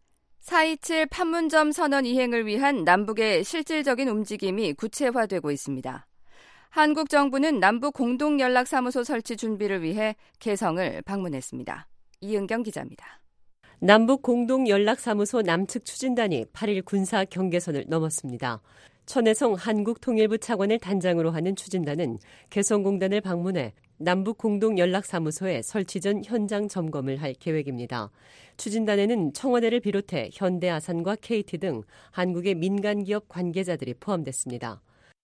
Speaker 5: 4.27 판문점 선언 이행을 위한 남북의 실질적인 움직임이 구체화되고 있습니다. 한국 정부는 남북 공동연락사무소 설치 준비를 위해 개성을 방문했습니다. 이은경 기자입니다.
Speaker 21: 남북 공동연락사무소 남측 추진단이 8일 군사 경계선을 넘었습니다. 천혜성 한국통일부 차관을 단장으로 하는 추진단은 개성공단을 방문해 남북 공동연락사무소의 설치 전 현장 점검을 할 계획입니다. 추진단에는 청와대를 비롯해 현대아산과 KT 등 한국의 민간기업 관계자들이 포함됐습니다.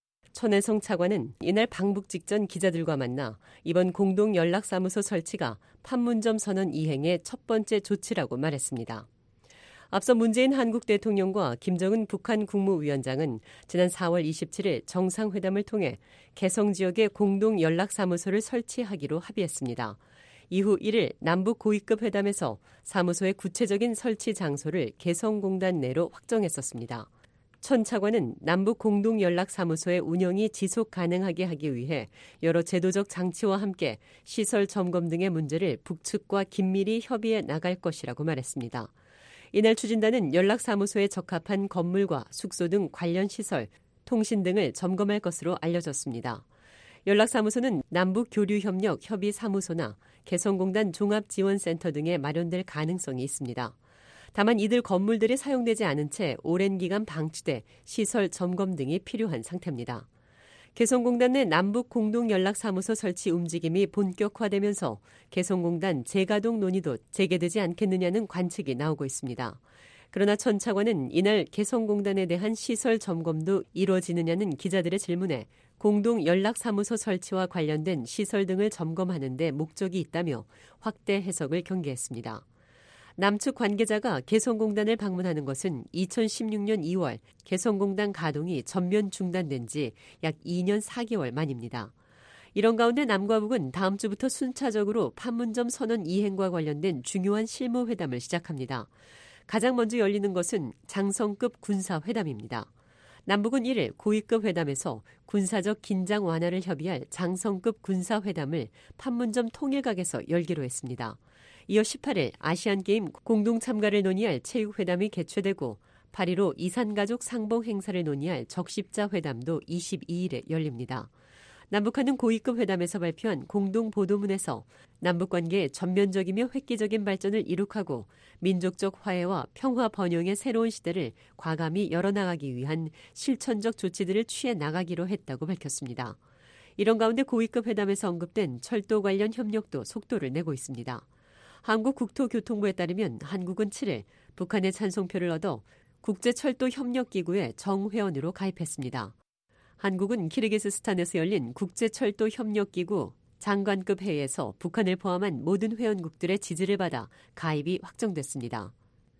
Speaker 21: 천혜성 차관은 이날 방북 직전 기자들과 만나 이번 공동연락사무소 설치가 판문점 선언 이행의 첫 번째 조치라고 말했습니다. 앞서 문재인 한국 대통령과 김정은 북한 국무위원장은 지난 4월 27일 정상회담을 통해 개성 지역에 공동연락사무소를 설치하기로 합의했습니다. 이후 1일 남북 고위급 회담에서 사무소의 구체적인 설치 장소를 개성공단 내로 확정했었습니다. 천 차관은 남북 공동연락사무소의 운영이 지속 가능하게 하기 위해 여러 제도적 장치와 함께 시설 점검 등의 문제를 북측과 긴밀히 협의해 나갈 것이라고 말했습니다. 이날 추진단은 연락사무소에 적합한 건물과 숙소 등 관련 시설, 통신 등을 점검할 것으로 알려졌습니다. 연락사무소는 남북교류협력 협의사무소나 개성공단 종합지원센터 등에 마련될 가능성이 있습니다. 다만 이들 건물들이 사용되지 않은 채 오랜 기간 방치돼 시설 점검 등이 필요한 상태입니다. 개성공단 내 남북 공동연락사무소 설치 움직임이 본격화되면서 개성공단 재가동 논의도 재개되지 않겠느냐는 관측이 나오고 있습니다. 그러나 천 차관은 이날 개성공단에 대한 시설 점검도 이루어지느냐는 기자들의 질문에 공동연락사무소 설치와 관련된 시설 등을 점검하는 데 목적이 있다며 확대 해석을 경계했습니다. 남측 관계자가 개성공단을 방문하는 것은 2016년 2월 개성공단 가동이 전면 중단된 지 약 2년 4개월 만입니다. 이런 가운데 남과 북은 다음 주부터 순차적으로 판문점 선언 이행과 관련된 중요한 실무회담을 시작합니다. 가장 먼저 열리는 것은 장성급 군사회담입니다. 남북은 1일 고위급 회담에서 군사적 긴장 완화를 협의할 장성급 군사회담을 판문점 통일각에서 열기로 했습니다. 이어 18일 아시안게임 공동참가를 논의할 체육회담이 개최되고 8.15 이산가족 상봉 행사를 논의할 적십자 회담도 22일에 열립니다. 남북한은 고위급 회담에서 발표한 공동보도문에서 남북관계의 전면적이며 획기적인 발전을 이룩하고 민족적 화해와 평화 번영의 새로운 시대를 과감히 열어나가기 위한 실천적 조치들을 취해 나가기로 했다고 밝혔습니다. 이런 가운데 고위급 회담에서 언급된 철도 관련 협력도 속도를 내고 있습니다. 한국국토교통부에 따르면 한국은 7일 북한의 찬송표를 얻어 국제철도협력기구의 정회원으로 가입했습니다. 한국은 키르기스스탄에서 열린 국제철도협력기구 장관급 회의에서 북한을 포함한 모든 회원국들의 지지를 받아 가입이 확정됐습니다.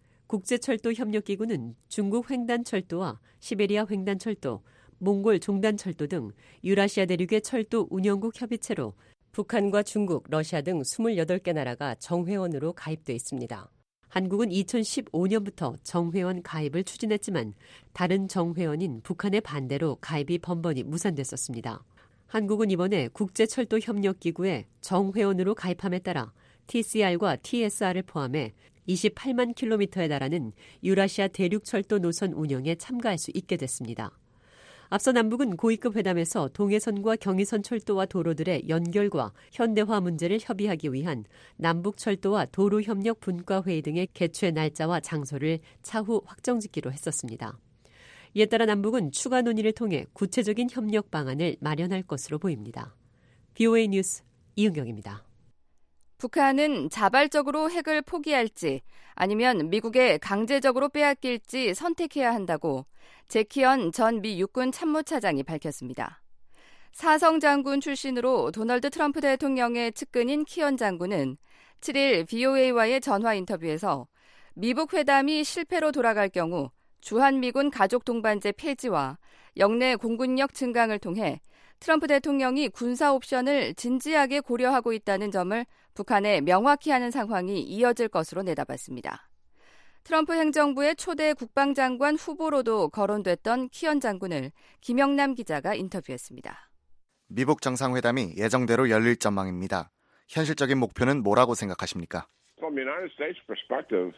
Speaker 21: 국제철도협력기구는 중국 횡단철도와 시베리아 횡단철도, 몽골 종단철도 등 유라시아 대륙의 철도 운영국 협의체로 북한과 중국, 러시아 등 28개 나라가 정회원으로 가입돼 있습니다. 한국은 2015년부터 정회원 가입을 추진했지만 다른 정회원인 북한의 반대로 가입이 번번이 무산됐었습니다. 한국은 이번에 국제철도협력기구에 정회원으로 가입함에 따라 TCR과 TSR을 포함해 28만 킬로미터에 달하는 유라시아 대륙철도 노선 운영에 참가할 수 있게 됐습니다. 앞서 남북은 고위급 회담에서 동해선과 경의선 철도와 도로들의 연결과 현대화 문제를 협의하기 위한 남북철도와 도로협력 분과회의 등의 개최 날짜와 장소를 차후 확정짓기로 했었습니다. 이에 따라 남북은 추가 논의를 통해 구체적인 협력 방안을 마련할 것으로 보입니다. VOA 뉴스 이은경입니다.
Speaker 5: 북한은 자발적으로 핵을 포기할지 아니면 미국에 강제적으로 빼앗길지 선택해야 한다고 제키언 전 미 육군 참모차장이 밝혔습니다. 사성 장군 출신으로 도널드 트럼프 대통령의 측근인 키언 장군은 7일 VOA와의 전화 인터뷰에서 미북 회담이 실패로 돌아갈 경우 주한미군 가족 동반제 폐지와 영내 공군력 증강을 통해 트럼프 대통령이 군사 옵션을 진지하게 고려하고 있다는 점을 북한에 명확히 하는 상황이 이어질 것으로 내다봤습니다. 트럼프 행정부의 초대 국방장관 후보로도 거론됐던 키언 장군을 김영남 기자가 인터뷰했습니다.
Speaker 6: 미북 정상회담이 예정대로 열릴 전망입니다. 현실적인 목표는 뭐라고 생각하십니까?
Speaker 2: From the United States perspective,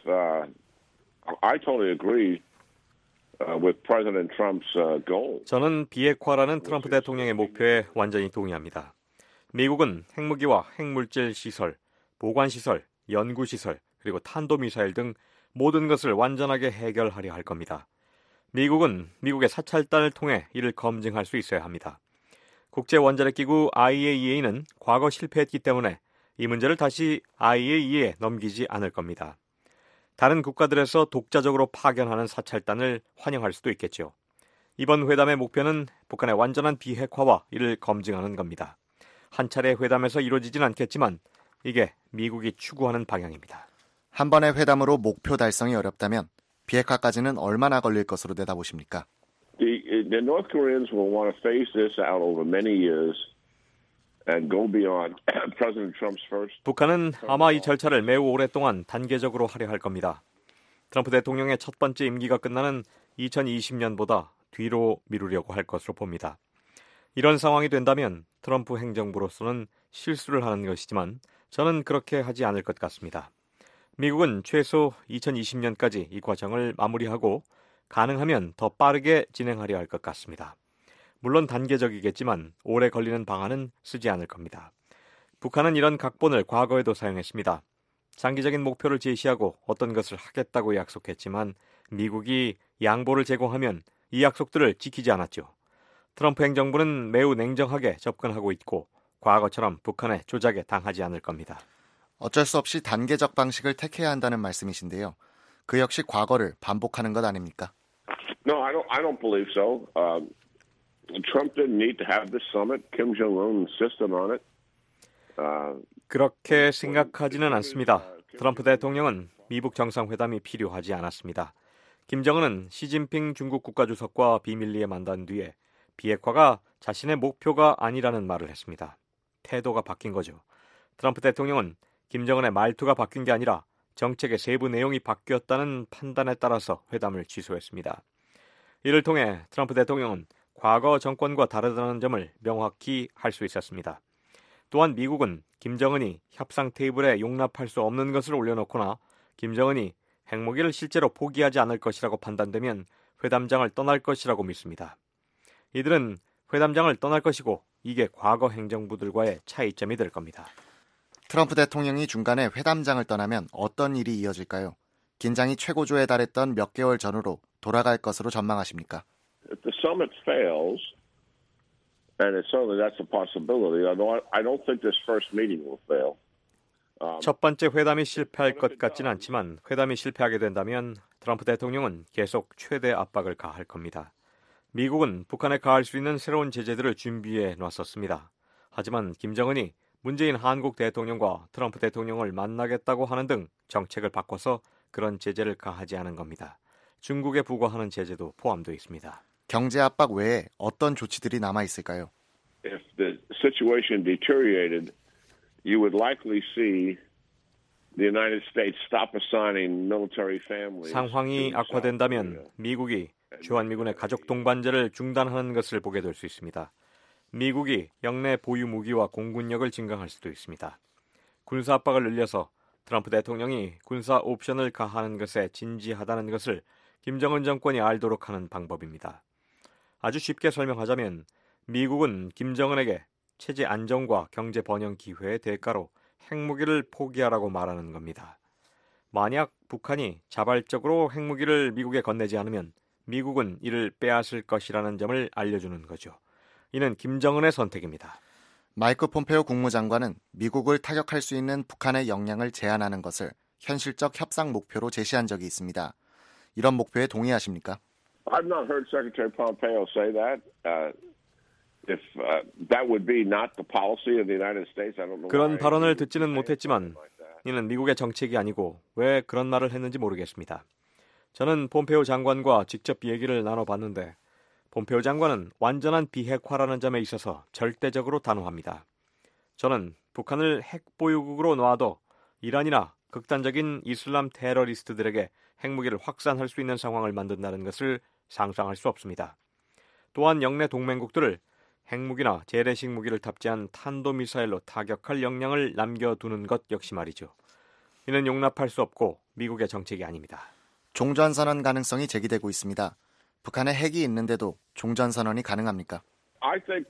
Speaker 2: I totally agree with President Trump's goal.
Speaker 10: 저는 비핵화라는 트럼프 대통령의 목표에 완전히 동의합니다. 미국은 핵무기와 핵물질 시설, 보관 시설, 연구 시설, 그리고 탄도미사일 등 모든 것을 완전하게 해결하려 할 겁니다. 미국은 미국의 사찰단을 통해 이를 검증할 수 있어야 합니다. 국제원자력기구 IAEA는 과거 실패했기 때문에 이 문제를 다시 IAEA에 넘기지 않을 겁니다. 다른 국가들에서 독자적으로 파견하는 사찰단을 환영할 수도 있겠죠. 이번 회담의 목표는 북한의 완전한 비핵화와 이를 검증하는 겁니다. 한 차례 회담에서 이루어지진 않겠지만 이게 미국이 추구하는 방향입니다.
Speaker 6: 한 번의 회담으로 목표 달성이 어렵다면 비핵화까지는 얼마나 걸릴 것으로 내다보십니까?
Speaker 2: The North Koreans will want to phase this out over many years and go beyond President Trump's first.
Speaker 10: 북한은 아마 이 절차를 매우 오랫동안 단계적으로 하려 할 겁니다. 트럼프 대통령의 첫 번째 임기가 끝나는 2020년보다 뒤로 미루려고 할 것으로 봅니다. 이런 상황이 된다면 트럼프 행정부로서는 실수를 하는 것이지만 저는 그렇게 하지 않을 것 같습니다. 미국은 최소 2020년까지 이 과정을 마무리하고 가능하면 더 빠르게 진행하려 할 것 같습니다. 물론 단계적이겠지만 오래 걸리는 방안은 쓰지 않을 겁니다. 북한은 이런 각본을 과거에도 사용했습니다. 장기적인 목표를 제시하고 어떤 것을 하겠다고 약속했지만 미국이 양보를 제공하면 이 약속들을 지키지 않았죠. 트럼프 행정부는 매우 냉정하게 접근하고 있고 과거처럼 북한의 조작에 당하지 않을 겁니다.
Speaker 6: 어쩔 수 없이 단계적 방식을 택해야 한다는 말씀이신데요. 그 역시 과거를 반복하는 것 아닙니까?
Speaker 2: No, I don't believe so. Trump didn't need to have this summit. Kim Jong-un insisted on it.
Speaker 10: 그렇게 생각하지는 않습니다. 트럼프 대통령은 미북 정상회담이 필요하지 않았습니다. 김정은은 시진핑 중국 국가주석과 비밀리에 만난 뒤에 비핵화가 자신의 목표가 아니라는 말을 했습니다. 태도가 바뀐 거죠. 트럼프 대통령은 김정은의 말투가 바뀐 게 아니라 정책의 세부 내용이 바뀌었다는 판단에 따라서 회담을 취소했습니다. 이를 통해 트럼프 대통령은 과거 정권과 다르다는 점을 명확히 할 수 있었습니다. 또한 미국은 김정은이 협상 테이블에 용납할 수 없는 것을 올려놓거나 김정은이 핵무기를 실제로 포기하지 않을 것이라고 판단되면 회담장을 떠날 것이라고 믿습니다. 이들은 회담장을 떠날 것이고 이게 과거 행정부들과의 차이점이 될 겁니다.
Speaker 6: 트럼프 대통령이 중간에 회담장을 떠나면 어떤 일이 이어질까요? 긴장이 최고조에 달했던 몇 개월 전으로 돌아갈 것으로 전망하십니까?
Speaker 2: If the summit fails, and certainly that's a possibility, I don't think this first meeting will fail.
Speaker 10: 첫 번째 회담이 실패할 것 같지는 않지만 회담이 실패하게 된다면 트럼프 대통령은 계속 최대 압박을 가할 겁니다. 미국은 북한에 가할 수 있는 새로운 제재들을 준비해 놨었습니다. 하지만 김정은이 문재인 한국 대통령과 트럼프 대통령을 만나겠다고 하는 등 정책을 바꿔서 그런 제재를 가하지 않은 겁니다. 중국에 부과하는 제재도 포함되어 있습니다.
Speaker 6: 경제 압박 외에 어떤 조치들이 남아 있을까요?
Speaker 2: If the situation deteriorated, you would likely see the United States stop assigning military families.
Speaker 10: 상황이 악화된다면 미국이 주한미군의 가족 동반제를 중단하는 것을 보게 될 수 있습니다. 미국이 영내 보유 무기와 공군력을 증강할 수도 있습니다. 군사 압박을 늘려서 트럼프 대통령이 군사 옵션을 가하는 것에 진지하다는 것을 김정은 정권이 알도록 하는 방법입니다. 아주 쉽게 설명하자면 미국은 김정은에게 체제 안정과 경제 번영 기회의 대가로 핵무기를 포기하라고 말하는 겁니다. 만약 북한이 자발적으로 핵무기를 미국에 건네지 않으면 미국은 이를 빼앗을 것이라는 점을 알려주는 거죠. 이는 김정은의 선택입니다.
Speaker 6: 마이크 폼페오 국무장관은 미국을 타격할 수 있는 북한의 역량을 제한하는 것을 현실적 협상 목표로 제시한 적이 있습니다. 이런 목표에 동의하십니까?
Speaker 2: I've not heard Secretary Pompeo say that. If that would be not the policy of the United States, I don't know.
Speaker 10: 그런 발언을 듣지는 못했지만 이는 미국의 정책이 아니고 왜 그런 말을 했는지 모르겠습니다. 저는 폼페오 장관과 직접 얘기를 나눠봤는데 폼페오 장관은 완전한 비핵화라는 점에 있어서 절대적으로 단호합니다. 저는 북한을 핵보유국으로 놔도 이란이나 극단적인 이슬람 테러리스트들에게 핵무기를 확산할 수 있는 상황을 만든다는 것을 상상할 수 없습니다. 또한 영내 동맹국들을 핵무기나 재래식 무기를 탑재한 탄도미사일로 타격할 역량을 남겨두는 것 역시 말이죠. 이는 용납할 수 없고 미국의 정책이 아닙니다.
Speaker 6: 종전선언 가능성이 제기되고 있습니다. 북한에 핵이 있는데도 종전선언이 가능합니까?
Speaker 2: I think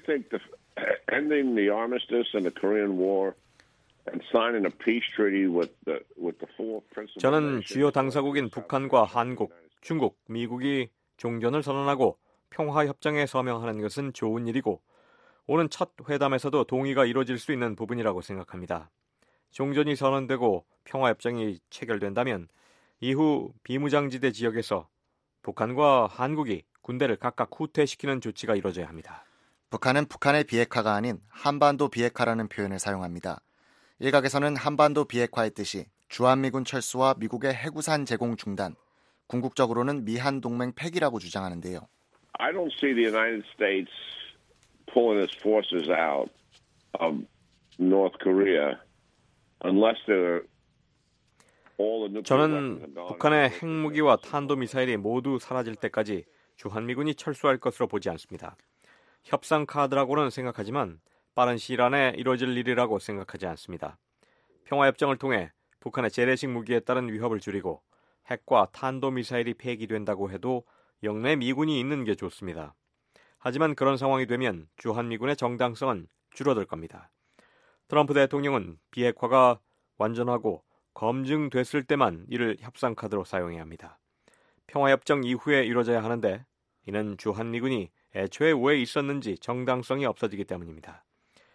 Speaker 2: ending the armistice in the Korean War and signing a peace treaty with the four principal.
Speaker 10: 저는 주요 당사국인 북한과 한국, 중국, 미국이 종전을 선언하고 평화협정에 서명하는 것은 좋은 일이고 오는 첫 회담에서도 동의가 이루어질 수 있는 부분이라고 생각합니다. 종전이 선언되고 평화협정이 체결된다면 이후 비무장지대 지역에서 북한과 한국이 군대를 각각 후퇴시키는 조치가 이루어져야 합니다.
Speaker 6: 북한은 북한의 비핵화가 아닌 한반도 비핵화라는 표현을 사용합니다. 일각에서는 한반도 비핵화의 뜻이 주한미군 철수와 미국의 해구산 제공 중단, 궁극적으로는 미한 동맹 폐기라고 주장하는데요.
Speaker 2: I don't see the United States pulling its forces out of North Korea unless they're all the nuclear
Speaker 10: 저는 북한의 핵무기와 탄도미사일이 모두 사라질 때까지 주한미군이 철수할 것으로 보지 않습니다. 협상 카드라고는 생각하지만 빠른 시일 안에 이루어질 일이라고 생각하지 않습니다. 평화협정을 통해 북한의 재래식 무기에 따른 위협을 줄이고 핵과 탄도미사일이 폐기된다고 해도 영내 미군이 있는 게 좋습니다. 하지만 그런 상황이 되면 주한미군의 정당성은 줄어들 겁니다. 트럼프 대통령은 비핵화가 완전하고 검증됐을 때만 이를 협상 카드로 사용해야 합니다. 평화협정 이후에 이루어져야 하는데 이는 주한미군이 애초에 왜 있었는지 정당성이 없어지기 때문입니다.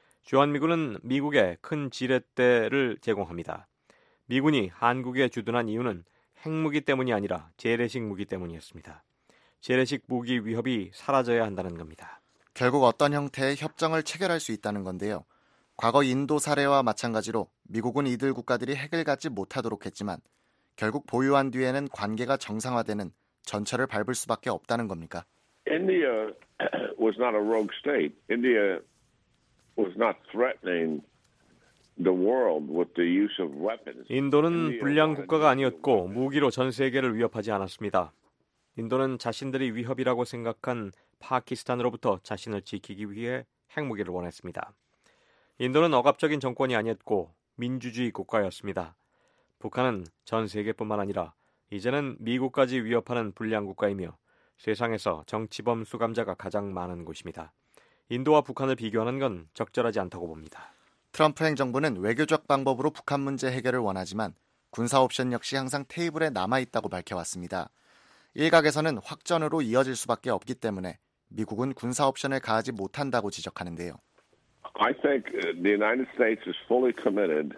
Speaker 10: 주한미군은 미국에 큰 지렛대를 제공합니다. 미군이 한국에 주둔한 이유는 핵무기 때문이 아니라 재래식 무기 때문이었습니다. 재래식 무기 위협이 사라져야 한다는 겁니다.
Speaker 6: 결국 어떤 형태의 협정을 체결할 수 있다는 건데요. 과거 인도 사례와 마찬가지로 미국은 이들 국가들이 핵을 갖지 못하도록 했지만 결국 보유한 뒤에는 관계가 정상화되는 전철을 밟을 수밖에 없다는 겁니까?
Speaker 2: India was not a rogue state. India was not threatening the world with the use of weapons.
Speaker 10: 인도는 불량 국가가 아니었고 무기로 전 세계를 위협하지 않았습니다. 인도는 자신들이 위협이라고 생각한 파키스탄으로부터 자신을 지키기 위해 핵무기를 원했습니다. 인도는 억압적인 정권이 아니었고 민주주의 국가였습니다. 북한은 전 세계뿐만 아니라 이제는 미국까지 위협하는 불량 국가이며 세상에서 정치범 수감자가 가장 많은 곳입니다. 인도와 북한을 비교하는 건 적절하지 않다고 봅니다.
Speaker 6: 트럼프 행정부는 외교적 방법으로 북한 문제 해결을 원하지만 군사 옵션 역시 항상 테이블에 남아있다고 밝혀왔습니다. 일각에서는 확전으로 이어질 수밖에 없기 때문에 미국은 군사 옵션을 가하지 못한다고 지적하는데요.
Speaker 2: I think the United States is fully committed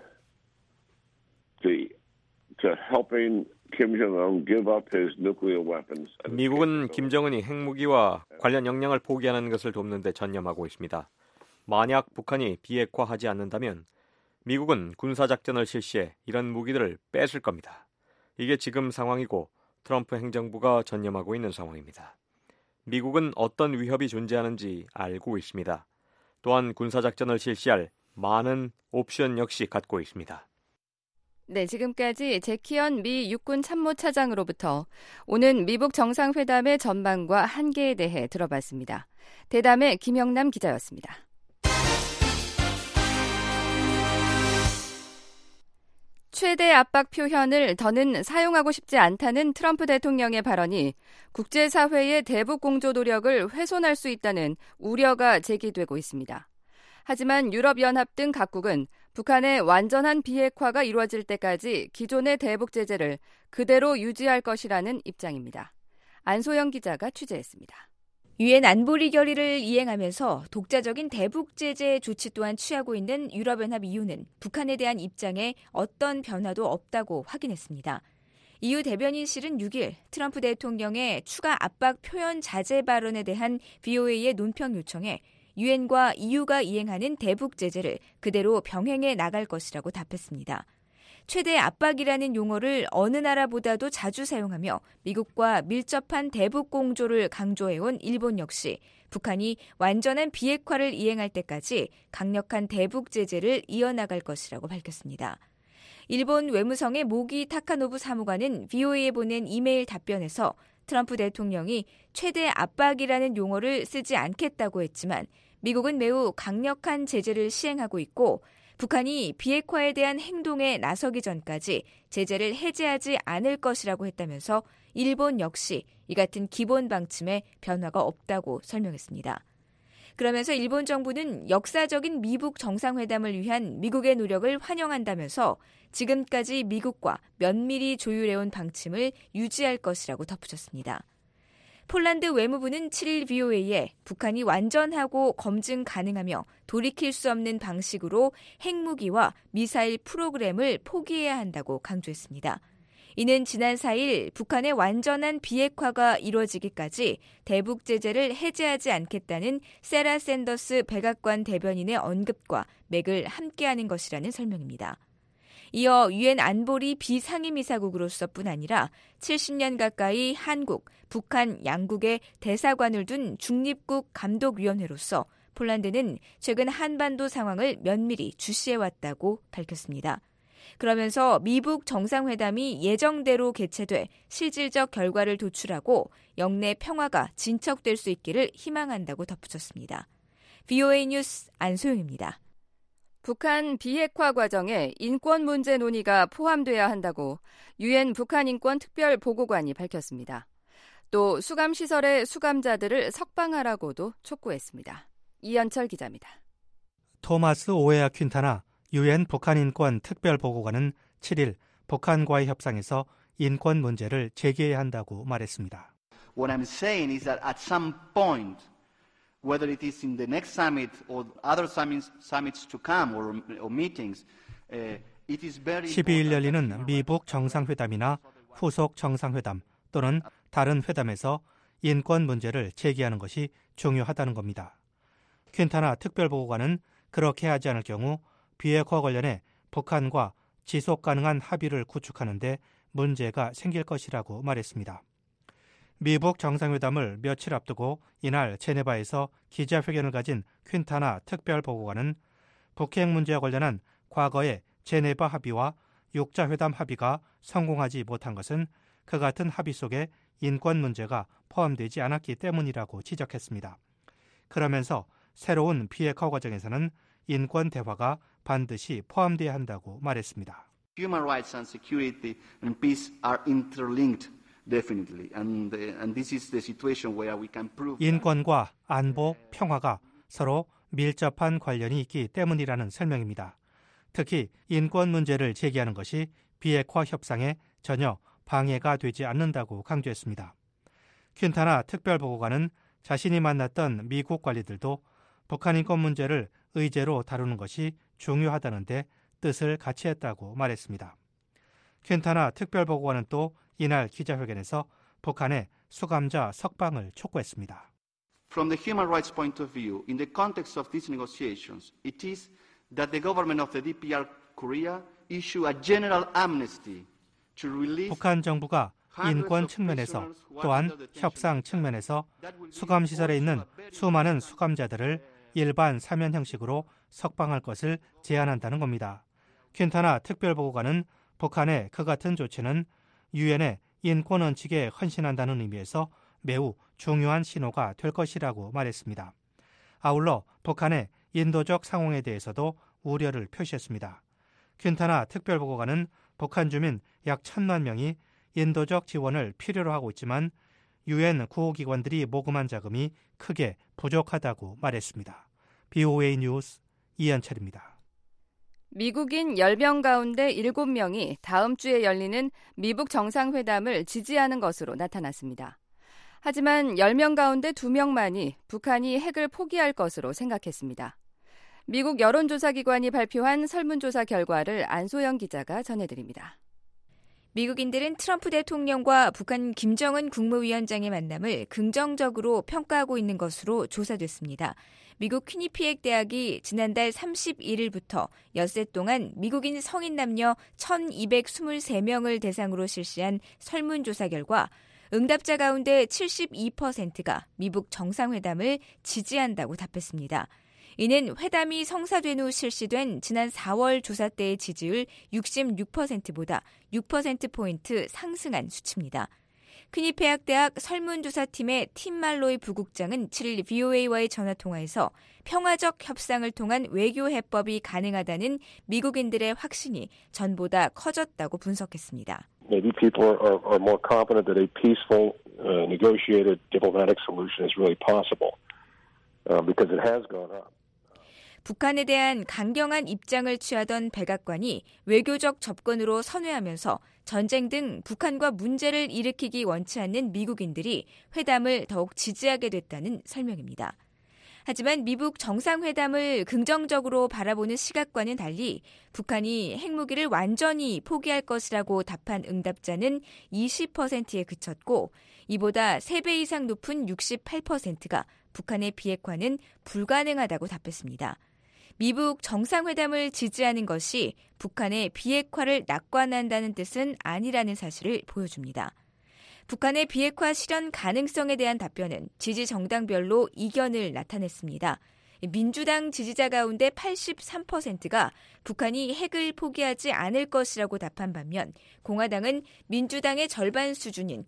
Speaker 2: to helping Kim Jong-un give up his nuclear weapons.
Speaker 10: 미국은 김정은이 핵무기와 관련 역량을 포기하는 것을 돕는 데 전념하고 있습니다. 만약 북한이 비핵화하지 않는다면 미국은 군사작전을 실시해 이런 무기들을 뺏을 겁니다. 이게 지금 상황이고 트럼프 행정부가 전념하고 있는 상황입니다. 미국은 어떤 위협이 존재하는지 알고 있습니다. 또한 군사작전을 실시할 많은 옵션 역시 갖고 있습니다.
Speaker 5: 네, 지금까지 제키언 미 육군 참모차장으로부터 오는 미북 정상회담의 전망과 한계에 대해 들어봤습니다. 대담의 김영남 기자였습니다. 최대 압박 표현을 더는 사용하고 싶지 않다는 트럼프 대통령의 발언이 국제사회의 대북 공조 노력을 훼손할 수 있다는 우려가 제기되고 있습니다. 하지만 유럽연합 등 각국은 북한의 완전한 비핵화가 이루어질 때까지 기존의 대북 제재를 그대로 유지할 것이라는 입장입니다. 안소영 기자가 취재했습니다. 유엔 안보리 결의를 이행하면서 독자적인 대북 제재 조치 또한 취하고 있는 유럽연합 EU는 북한에 대한 입장에 어떤 변화도 없다고 확인했습니다. EU 대변인실은 6일 트럼프 대통령의 추가 압박 표현 자제 발언에 대한 VOA의 논평 요청에 유엔과 EU가 이행하는 대북 제재를 그대로 병행해 나갈 것이라고 답했습니다. 최대 압박이라는 용어를 어느 나라보다도 자주 사용하며 미국과 밀접한 대북 공조를 강조해온 일본 역시 북한이 완전한 비핵화를 이행할 때까지 강력한 대북 제재를 이어나갈 것이라고 밝혔습니다. 일본 외무성의 모기 타카노부 사무관은 VOA에 보낸 이메일 답변에서 트럼프 대통령이 최대 압박이라는 용어를 쓰지 않겠다고 했지만 미국은 매우 강력한 제재를 시행하고 있고 북한이 비핵화에 대한 행동에 나서기 전까지 제재를 해제하지 않을 것이라고 했다면서 일본 역시 이 같은 기본 방침에 변화가 없다고 설명했습니다. 그러면서 일본 정부는 역사적인 미북 정상회담을 위한 미국의 노력을 환영한다면서 지금까지 미국과 면밀히 조율해온 방침을 유지할 것이라고 덧붙였습니다. 폴란드 외무부는 7일 VOA에 북한이 완전하고 검증 가능하며 돌이킬 수 없는 방식으로 핵무기와 미사일 프로그램을 포기해야 한다고 강조했습니다. 이는 지난 4일 북한의 완전한 비핵화가 이루어지기까지 대북 제재를 해제하지 않겠다는 세라 샌더스 백악관 대변인의 언급과 맥을 함께하는 것이라는 설명입니다. 이어 유엔 안보리 비상임이사국으로서뿐 아니라 70년 가까이 한국, 북한 양국의 대사관을 둔 중립국 감독위원회로서 폴란드는 최근 한반도 상황을 면밀히 주시해왔다고 밝혔습니다. 그러면서 미북 정상회담이 예정대로 개최돼 실질적 결과를 도출하고 영내 평화가 진척될 수 있기를 희망한다고 덧붙였습니다. VOA 뉴스 안소영입니다. 북한 비핵화 과정에 인권 문제 논의가 포함돼야 한다고 유엔 북한 인권 특별 보고관이 밝혔습니다. 또 수감시설의 수감자들을 석방하라고도 촉구했습니다. 이현철 기자입니다.
Speaker 3: 토마스 오에아 퀸타나 유엔 북한 인권 특별 보고관은 7일 북한과의 협상에서 인권 문제를 제기해야 한다고 말했습니다.
Speaker 22: What I'm saying is that at some point whether it is in the next summit or other summits to come or meetings, it is very
Speaker 3: 12일 열리는 미북 정상회담이나 후속 정상회담 또는 다른 회담에서 인권 문제를 제기하는 것이 중요하다는 겁니다. 퀸타나 특별보고관은 그렇게 하지 않을 경우 비핵화 관련해 북한과 지속 가능한 합의를 구축하는 데 문제가 생길 것이라고 말했습니다. 미북 정상회담을 며칠 앞두고 이날 제네바에서 기자회견을 가진 퀸타나 특별보고관은 북핵 문제와 관련한 과거의 제네바 합의와 육자회담 합의가 성공하지 못한 것은 그 같은 합의 속에 인권 문제가 포함되지 않았기 때문이라고 지적했습니다. 그러면서 새로운 비핵화 과정에서는 인권 대화가 반드시 포함돼야 한다고 말했습니다.
Speaker 22: Human rights and security and peace are interlinked. Definitely. And this is the situation where we can prove
Speaker 3: 인권과 안보, 평화가 서로 밀접한 관련이 있기 때문이라는 설명입니다. 특히 인권 문제를 제기하는 것이 비핵화 협상에 전혀 방해가 되지 않는다고 강조했습니다. 퀸타나 특별보고관은 자신이 만났던 미국 관리들도 북한 인권 문제를 의제로 다루는 것이 중요하다는데 뜻을 같이 했다고 말했습니다. 퀸타나 특별보고관은 또 이날 기자회견에서 북한의 수감자 석방을 촉구했습니다.
Speaker 22: From the human rights point of view, in the context of these negotiations, it is that the government of the DPR Korea issue a general amnesty to release
Speaker 3: 북한 정부가 인권 측면에서 또한 협상 측면에서 수감시설에 있는 수많은 수감자들을 일반 사면 형식으로 석방할 것을 제안한다는 겁니다. 퀸타나 특별보고관은 북한의 그 같은 조치는 유엔의 인권 원칙에 헌신한다는 의미에서 매우 중요한 신호가 될 것이라고 말했습니다. 아울러 북한의 인도적 상황에 대해서도 우려를 표시했습니다. 퀸타나 특별보고관은 북한 주민 약 1,000만 명이 인도적 지원을 필요로 하고 있지만 유엔 구호기관들이 모금한 자금이 크게 부족하다고 말했습니다. VOA 뉴스 이현철입니다.
Speaker 5: 미국인 10명 가운데 7명이 다음 주에 열리는 미북 정상회담을 지지하는 것으로 나타났습니다. 하지만 10명 가운데 2명만이 북한이 핵을 포기할 것으로 생각했습니다. 미국 여론조사기관이 발표한 설문조사 결과를 안소영 기자가 전해드립니다.
Speaker 1: 미국인들은 트럼프 대통령과 북한 김정은 국무위원장의 만남을 긍정적으로 평가하고 있는 것으로 조사됐습니다. 미국 퀴니피액 대학이 지난달 31일부터 엿새 동안 미국인 성인 남녀 1,223명을 대상으로 실시한 설문조사 결과 응답자 가운데 72%가 미북 정상회담을 지지한다고 답했습니다. 이는 회담이 성사된 후 실시된 지난 4월 조사 때의 지지율 66%보다 6%포인트 상승한 수치입니다. 퀴니피액 대학 설문조사팀의 팀 말로이 부국장은 7일 VOA와의 전화통화에서 평화적 협상을 통한 외교 해법이 가능하다는 미국인들의 확신이 전보다 커졌다고 분석했습니다.
Speaker 4: Maybe people are more confident that a peaceful, negotiated diplomatic solution is really possible because it has gone up.
Speaker 1: 북한에 대한 강경한 입장을 취하던 백악관이 외교적 접근으로 선회하면서 전쟁 등 북한과 문제를 일으키기 원치 않는 미국인들이 회담을 더욱 지지하게 됐다는 설명입니다. 하지만 미북 정상회담을 긍정적으로 바라보는 시각과는 달리 북한이 핵무기를 완전히 포기할 것이라고 답한 응답자는 20%에 그쳤고 이보다 3배 이상 높은 68%가 북한의 비핵화는 불가능하다고 답했습니다. 미북 정상회담을 지지하는 것이 북한의 비핵화를 낙관한다는 뜻은 아니라는 사실을 보여줍니다. 북한의 비핵화 실현 가능성에 대한 답변은 지지 정당별로 이견을 나타냈습니다. 민주당 지지자 가운데 83%가 북한이 핵을 포기하지 않을 것이라고 답한 반면 공화당은 민주당의 절반 수준인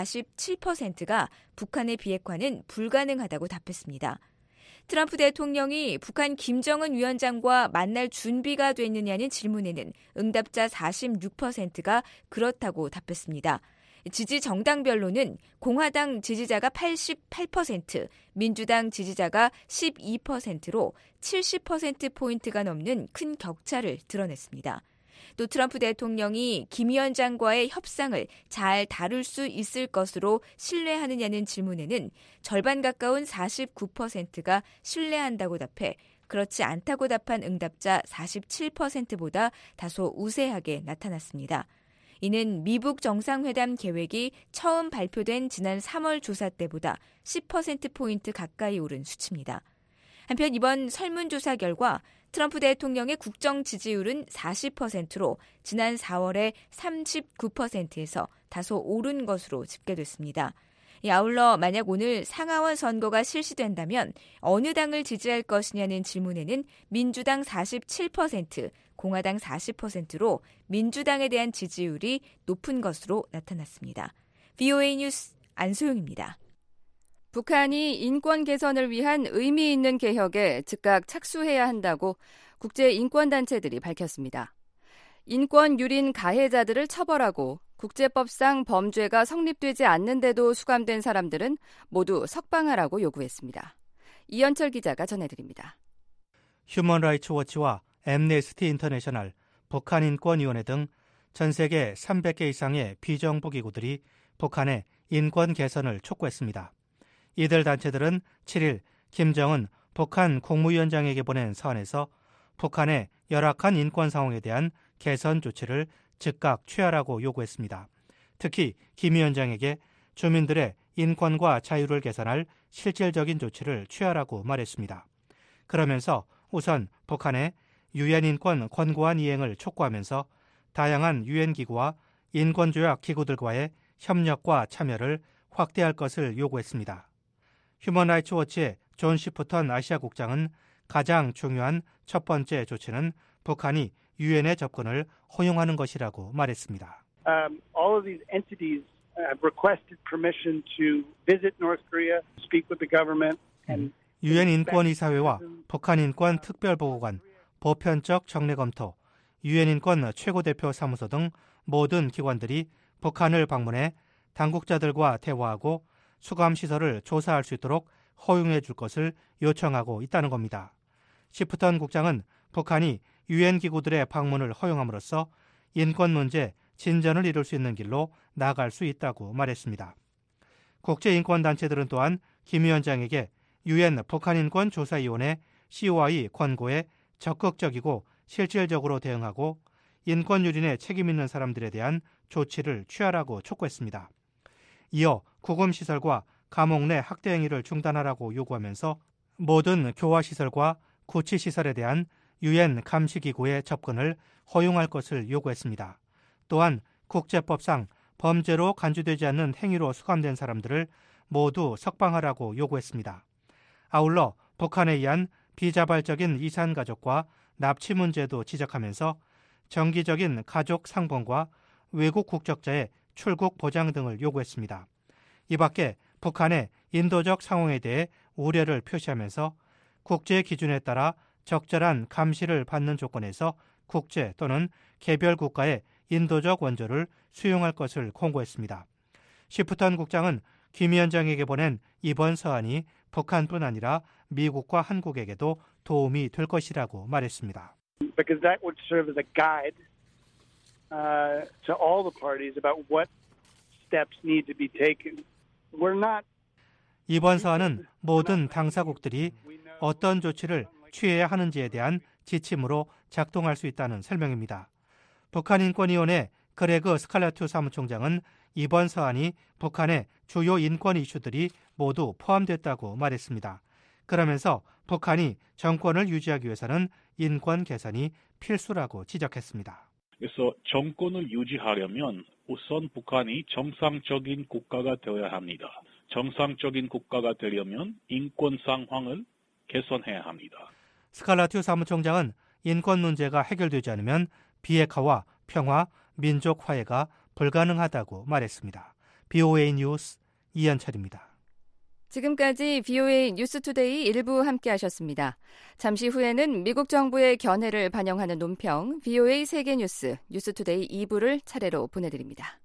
Speaker 1: 47%가 북한의 비핵화는 불가능하다고 답했습니다. 트럼프 대통령이 북한 김정은 위원장과 만날 준비가 됐느냐는 질문에는 응답자 46%가 그렇다고 답했습니다. 지지 정당별로는 공화당 지지자가 88%, 민주당 지지자가 12%로 70%포인트가 넘는 큰 격차를 드러냈습니다. 또 트럼프 대통령이 김 위원장과의 협상을 잘 다룰 수 있을 것으로 신뢰하느냐는 질문에는 절반 가까운 49%가 신뢰한다고 답해 그렇지 않다고 답한 응답자 47%보다 다소 우세하게 나타났습니다. 이는 미북 정상회담 계획이 처음 발표된 지난 3월 조사 때보다 10%포인트 가까이 오른 수치입니다. 한편 이번 설문조사 결과 트럼프 대통령의 국정 지지율은 40%로 지난 4월에 39%에서 다소 오른 것으로 집계됐습니다. 아울러 만약 오늘 상하원 선거가 실시된다면 어느 당을 지지할 것이냐는 질문에는 민주당 47%, 공화당 40%로 민주당에 대한 지지율이 높은 것으로 나타났습니다. VOA 뉴스 안소영입니다.
Speaker 5: 북한이 인권 개선을 위한 의미 있는 개혁에 즉각 착수해야 한다고 국제인권단체들이 밝혔습니다. 인권 유린 가해자들을 처벌하고 국제법상 범죄가 성립되지 않는데도 수감된 사람들은 모두 석방하라고 요구했습니다. 이현철 기자가 전해드립니다.
Speaker 3: 휴먼 라이츠 워치와 앰네스티 인터내셔널, 북한인권위원회 등 전 세계 300개 이상의 비정부기구들이 북한의 인권 개선을 촉구했습니다. 이들 단체들은 7일 김정은 북한 국무위원장에게 보낸 서한에서 북한의 열악한 인권 상황에 대한 개선 조치를 즉각 취하라고 요구했습니다. 특히 김 위원장에게 주민들의 인권과 자유를 개선할 실질적인 조치를 취하라고 말했습니다. 그러면서 우선 북한의 유엔 인권 권고안 이행을 촉구하면서 다양한 유엔 기구와 인권조약 기구들과의 협력과 참여를 확대할 것을 요구했습니다. 휴먼 라이츠 워치의 존 시프턴 아시아 국장은 가장 중요한 첫 번째 조치는 북한이 유엔에 접근을 허용하는 것이라고 말했습니다.
Speaker 23: All of these entities have requested permission to visit North Korea, speak with the government, and
Speaker 3: 유엔 인권이사회와 북한 인권 특별보고관, 보편적 정례 검토, 유엔 인권 최고대표 사무소 등 모든 기관들이 북한을 방문해 당국자들과 대화하고 수감시설을 조사할 수 있도록 허용해 줄 것을 요청하고 있다는 겁니다. 시프턴 국장은 북한이 유엔 기구들의 방문을 허용함으로써 인권 문제 진전을 이룰 수 있는 길로 나아갈 수 있다고 말했습니다. 국제인권단체들은 또한 김 위원장에게 UN 북한인권조사위원회 COI 권고에 적극적이고 실질적으로 대응하고 인권 유린에 책임 있는 사람들에 대한 조치를 취하라고 촉구했습니다. 이어 구금시설과 감옥 내 학대 행위를 중단하라고 요구하면서 모든 교화시설과 구치시설에 대한 UN 감시기구의 접근을 허용할 것을 요구했습니다. 또한 국제법상 범죄로 간주되지 않는 행위로 수감된 사람들을 모두 석방하라고 요구했습니다. 아울러 북한에 의한 비자발적인 이산가족과 납치 문제도 지적하면서 정기적인 가족 상봉과 외국 국적자의 출국 보장 등을 요구했습니다. 이 밖에 북한의 인도적 상황에 대해 우려를 표시하면서 국제 기준에 따라 적절한 감시를 받는 조건에서 국제 또는 개별 국가의 인도적 원조를 수용할 것을 공고했습니다. 시프턴 국장은 김 위원장에게 보낸 이번 서한이 북한뿐 아니라 미국과 한국에게도 도움이 될 것이라고 말했습니다.
Speaker 23: Because that would serve as a guide to all the parties about what steps need to be taken. We're not.
Speaker 3: 이번 서한은 모든 당사국들이 어떤 조치를 취해야 하는지에 대한 지침으로 작동할 수 있다는 설명입니다. 북한인권위원회 그레그 스칼라투 사무총장은 이번 서한이 북한의 주요 인권 이슈들이 모두 포함됐다고 말했습니다. 그러면서 북한이 정권을 유지하기 위해서는 인권 개선이 필수라고 지적했습니다.
Speaker 7: 그래서 정권을 유지하려면 우선 북한이 정상적인 국가가 되어야 합니다. 정상적인 국가가 되려면 인권 상황을 개선해야 합니다.
Speaker 3: 스칼라투 사무총장은 인권 문제가 해결되지 않으면 비핵화와 평화, 민족 화해가 불가능하다고 말했습니다. BOA 뉴스 이현철입니다.
Speaker 5: 지금까지 BOA 뉴스투데이 일부 함께하셨습니다. 잠시 후에는 미국 정부의 견해를 반영하는 논평 BOA 세계뉴스 뉴스투데이 2부를 차례로 보내드립니다.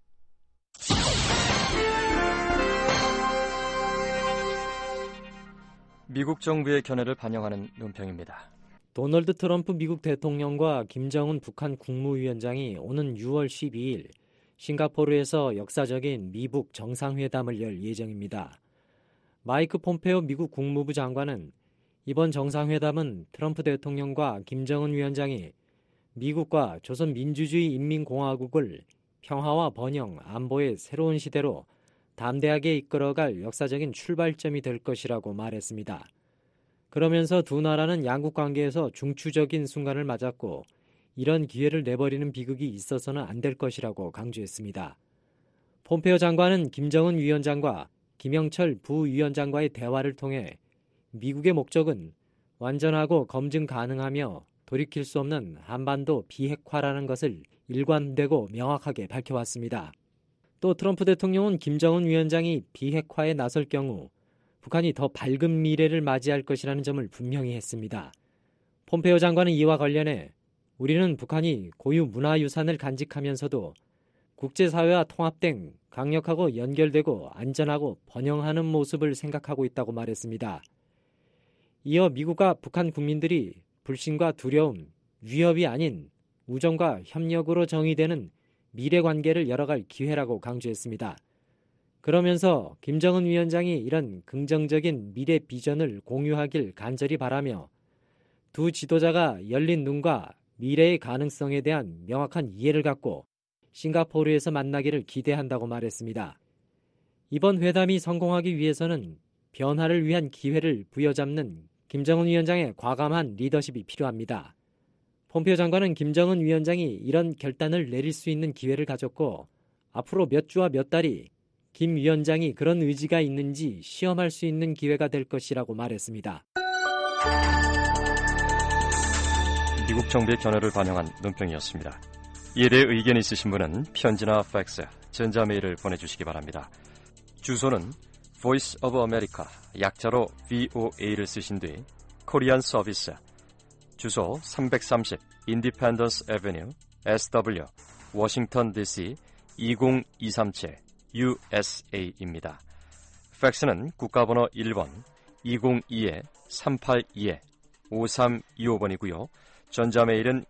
Speaker 10: 미국 정부의 견해를 반영하는 논평입니다.
Speaker 8: 도널드 트럼프 미국 대통령과 김정은 북한 국무위원장이 오는 6월 12일 싱가포르에서 역사적인 미북 정상회담을 열 예정입니다. 마이크 폼페오 미국 국무부 장관은 이번 정상회담은 트럼프 대통령과 김정은 위원장이 미국과 조선민주주의 인민공화국을 평화와 번영, 안보의 새로운 시대로 담대하게 이끌어갈 역사적인 출발점이 될 것이라고 말했습니다. 그러면서 두 나라는 양국 관계에서 중추적인 순간을 맞았고 이런 기회를 내버리는 비극이 있어서는 안 될 것이라고 강조했습니다. 폼페오 장관은 김정은 위원장과 김영철 부위원장과의 대화를 통해 미국의 목적은 완전하고 검증 가능하며 돌이킬 수 없는 한반도 비핵화라는 것을 일관되고 명확하게 밝혀왔습니다. 또 트럼프 대통령은 김정은 위원장이 비핵화에 나설 경우 북한이 더 밝은 미래를 맞이할 것이라는 점을 분명히 했습니다. 폼페오 장관은 이와 관련해 우리는 북한이 고유 문화유산을 간직하면서도 국제사회와 통합된 강력하고 연결되고 안전하고 번영하는 모습을 생각하고 있다고 말했습니다. 이어 미국과 북한 국민들이 불신과 두려움, 위협이 아닌 우정과 협력으로 정의되는 미래관계를 열어갈 기회라고 강조했습니다. 그러면서 김정은 위원장이 이런 긍정적인 미래 비전을 공유하길 간절히 바라며 두 지도자가 열린 눈과 미래의 가능성에 대한 명확한 이해를 갖고 싱가포르에서 만나기를 기대한다고 말했습니다. 이번 회담이 성공하기 위해서는 변화를 위한 기회를 부여잡는 김정은 위원장의 과감한 리더십이 필요합니다. 폼페오 장관은 김정은 위원장이 이런 결단을 내릴 수 있는 기회를 가졌고 앞으로 몇 주와 몇 달이 김 위원장이 그런 의지가 있는지 시험할 수 있는 기회가 될 것이라고 말했습니다.
Speaker 10: 미국 정부의 견해를 반영한 논평이었습니다. 이에 대해 의견 있으신 분은 편지나 팩스, 전자메일을 보내주시기 바랍니다. 주소는 Voice of America, 약자로 VOA를 쓰신 뒤 코리안 서비스, 주소 330 Independence Avenue, SW, 워싱턴 DC 20237 USA입니다. 팩스는 국가번호 1번 202-382-5325번이고요. 전자메일은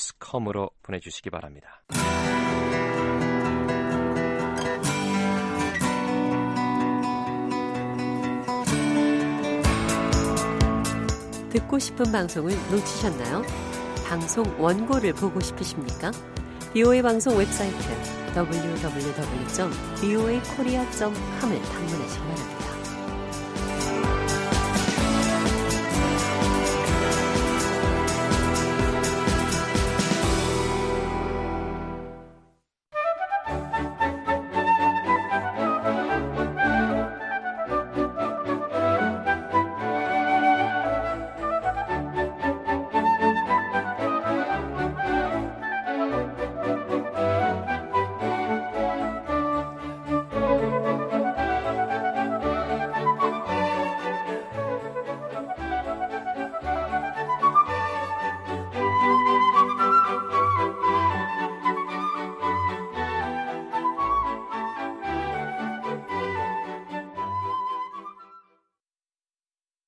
Speaker 10: korean@voanews.com으로 보내주시기 바랍니다.
Speaker 21: 듣고 싶은 방송을 놓치셨나요? 방송 원고를 보고 싶으십니까? VOA 방송 웹사이트 www.voakorea.com을 방문하시기 바랍니다.